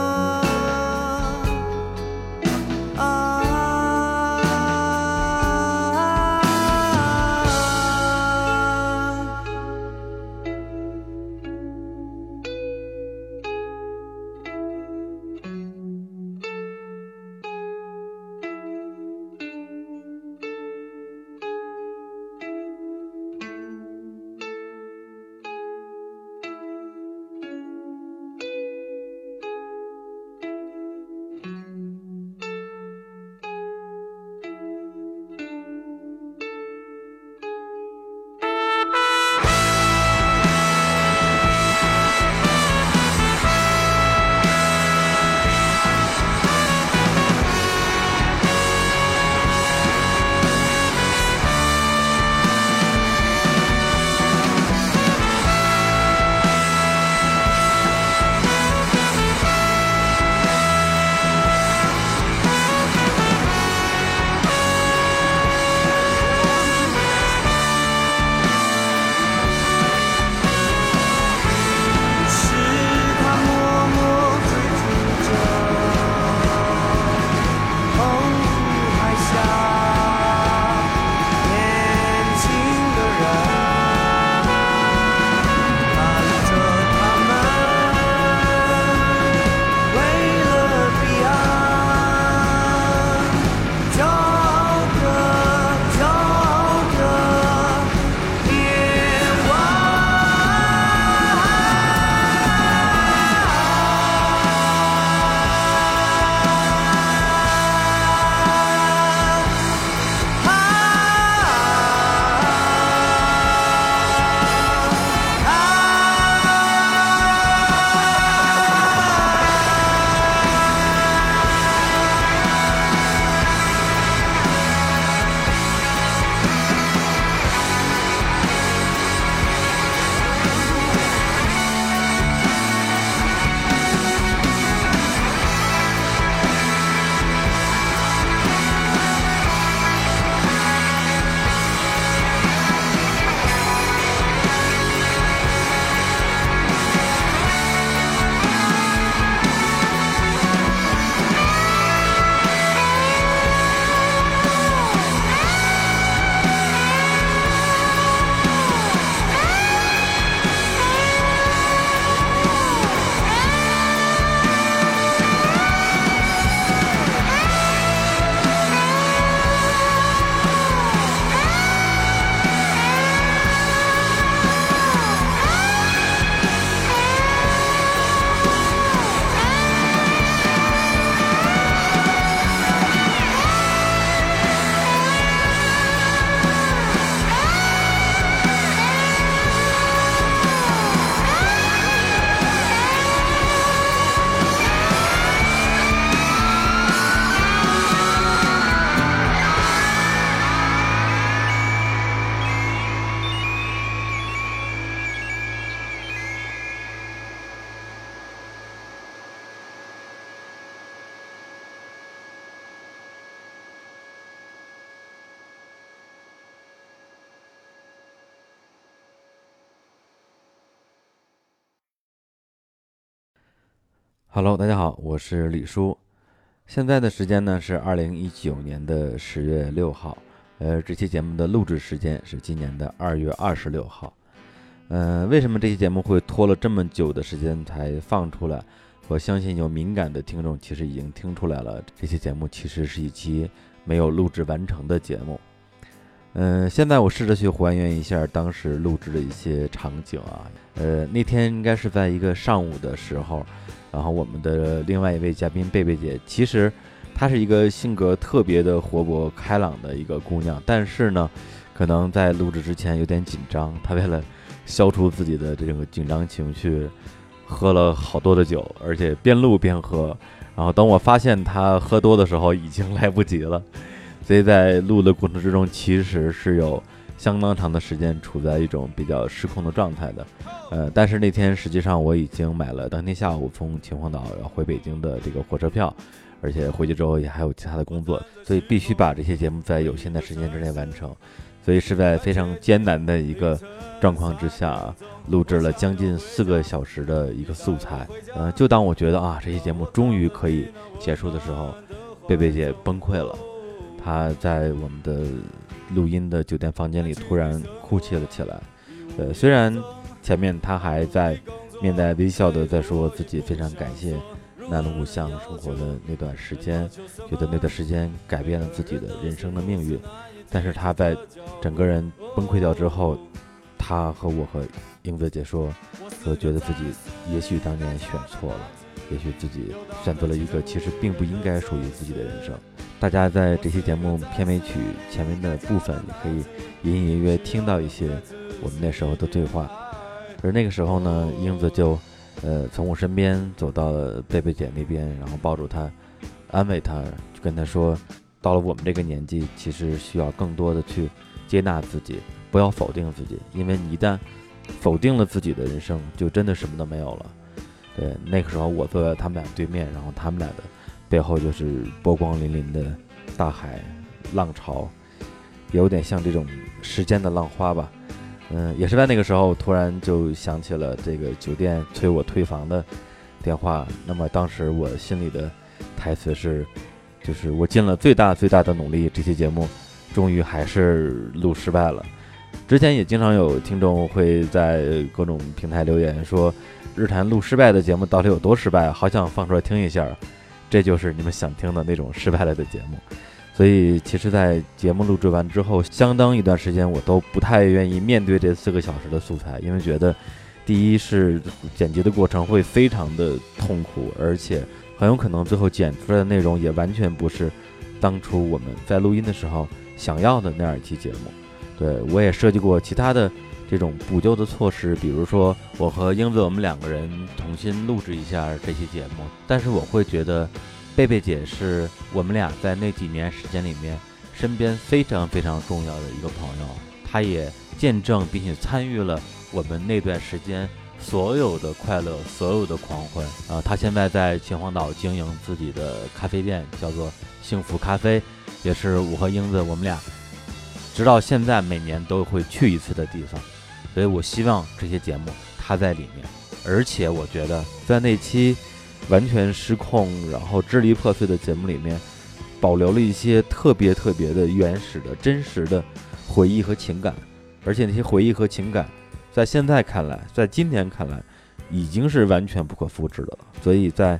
Hello， 大家好，我是李叔。现在的时间呢是2019年的10月6号，这期节目的录制时间是今年的2月26号。为什么这期节目会拖了这么久的时间才放出来？我相信有敏感的听众其实已经听出来了，这期节目其实是一期没有录制完成的节目。现在我试着去还原一下当时录制的一些场景啊。那天应该是在一个上午的时候，然后我们的另外一位嘉宾贝贝姐，其实她是一个性格特别的活泼开朗的一个姑娘，但是呢，可能在录制之前有点紧张，她为了消除自己的这种紧张情绪，喝了好多的酒，而且边录边喝。然后等我发现她喝多的时候，已经来不及了。所以在录的过程之中，其实是有相当长的时间处在一种比较失控的状态的。但是那天实际上我已经买了当天下午从秦皇岛要回北京的这个火车票，而且回去之后也还有其他的工作，所以必须把这些节目在有限的时间之内完成。所以是在非常艰难的一个状况之下，录制了将近4个小时的一个素材。就当我觉得这期节目终于可以结束的时候，贝贝姐崩溃了。她在我们的录音的酒店房间里突然哭泣了起来。虽然前面她还在面带微笑的在说自己非常感谢南锣鼓巷生活的那段时间，觉得那段时间改变了自己的人生的命运，但是她在整个人崩溃掉之后，她和我和英子姐说觉得自己也许当年选错了，也许自己选择了一个其实并不应该属于自己的人生。大家在这期节目片尾曲前面的部分，也可以隐隐约约听到一些我们那时候的对话。而那个时候呢，英子就从我身边走到了贝贝姐那边，然后抱住她，安慰她，就跟她说，到了我们这个年纪，其实需要更多的去接纳自己，不要否定自己，因为你一旦否定了自己的人生，就真的什么都没有了。对，那个时候我坐在他们俩对面，然后他们俩的背后就是波光粼粼的大海浪潮，有点像这种时间的浪花吧。也是在那个时候突然就想起了这个酒店催我退房的电话。那么当时我心里的台词是，就是我尽了最大的努力，这期节目终于还是录失败了。之前也经常有听众会在各种平台留言说，日坛录失败的节目到底有多失败，好想放出来听一下。这就是你们想听的那种失败了的节目。所以其实在节目录制完之后，相当一段时间我都不太愿意面对这4个小时的素材，因为觉得第一是剪辑的过程会非常的痛苦，而且很有可能最后剪出来的内容也完全不是当初我们在录音的时候想要的那样一期节目。对，我也设计过其他的这种补救的措施，比如说我和英子我们2个人重新录制一下这期节目，但是我会觉得贝贝姐是我们俩在那几年时间里面身边非常非常重要的一个朋友，她也见证并且参与了我们那段时间所有的快乐，所有的狂欢。她现在在秦皇岛经营自己的咖啡店，叫做幸福咖啡，也是我和英子我们俩直到现在每年都会去一次的地方。所以我希望这些节目她在里面，而且我觉得在那期完全失控然后支离破碎的节目里面，保留了一些特别的原始的真实的回忆和情感，而且那些回忆和情感在现在看来，在今天看来已经是完全不可复制的了。所以在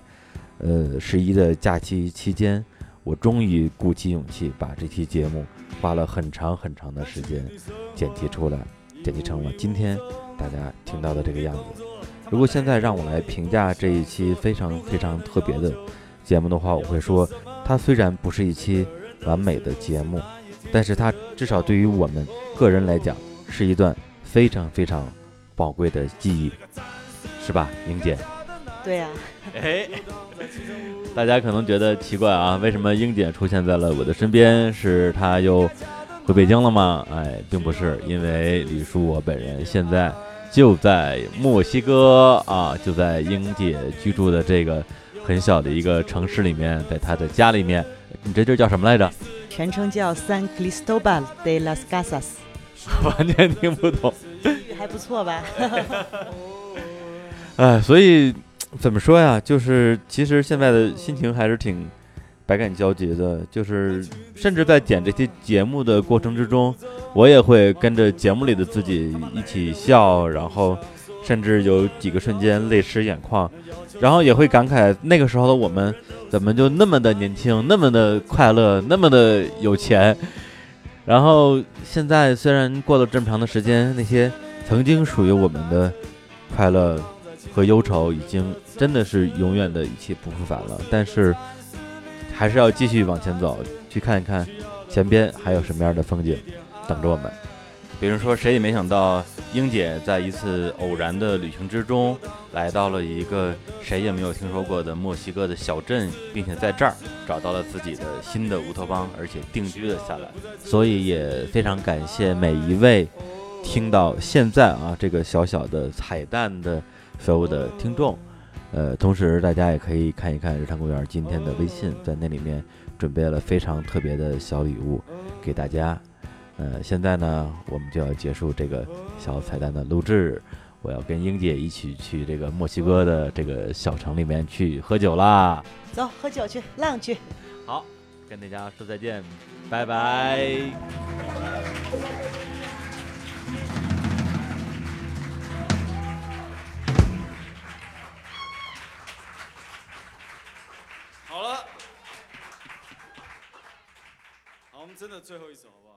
11的假期期间，我终于鼓起勇气把这期节目花了很长的时间剪辑出来，剪辑成了今天大家听到的这个样子。如果现在让我来评价这一期非常特别的节目的话，我会说它虽然不是一期完美的节目，但是它至少对于我们个人来讲是一段非常宝贵的记忆，是吧，英姐？ 对呀。 大家可能觉得奇怪啊，为什么英姐出现在了我的身边？是她又回北京了吗？并不是，因为李叔我本人现在就在墨西哥啊，就在英姐居住的这个很小的一个城市里面，在她的家里面。你这地儿叫什么来着？ 全称叫 San Cristobal de las Casas。 完全听不懂。 还不错吧？ 所以怎么说呀？就是其实现在的心情还是挺百感交集的，就是甚至在剪这些节目的过程之中，我也会跟着节目里的自己一起笑，然后甚至有几个瞬间泪湿眼眶，然后也会感慨那个时候的我们怎么就那么的年轻，那么的快乐，那么的有钱。然后现在虽然过了这么长的时间，那些曾经属于我们的快乐和忧愁已经真的是永远的一去不复返了，但是还是要继续往前走，去看一看前边还有什么样的风景等着我们。比如说谁也没想到英姐在一次偶然的旅行之中来到了一个谁也没有听说过的墨西哥的小镇，并且在这儿找到了自己的新的乌托邦，而且定居了下来。所以也非常感谢每一位听到现在啊这个小小的彩蛋的所有的听众。同时大家也可以看一看日坛公园今天的微信，在那里面准备了非常特别的小礼物给大家。现在呢我们就要结束这个小彩蛋的录制，我要跟英姐一起去这个墨西哥的这个小城里面去喝酒啦。 走，喝酒去，浪去。 好，跟大家说再见，拜拜。 好了，好，我们真的最后一首好不好？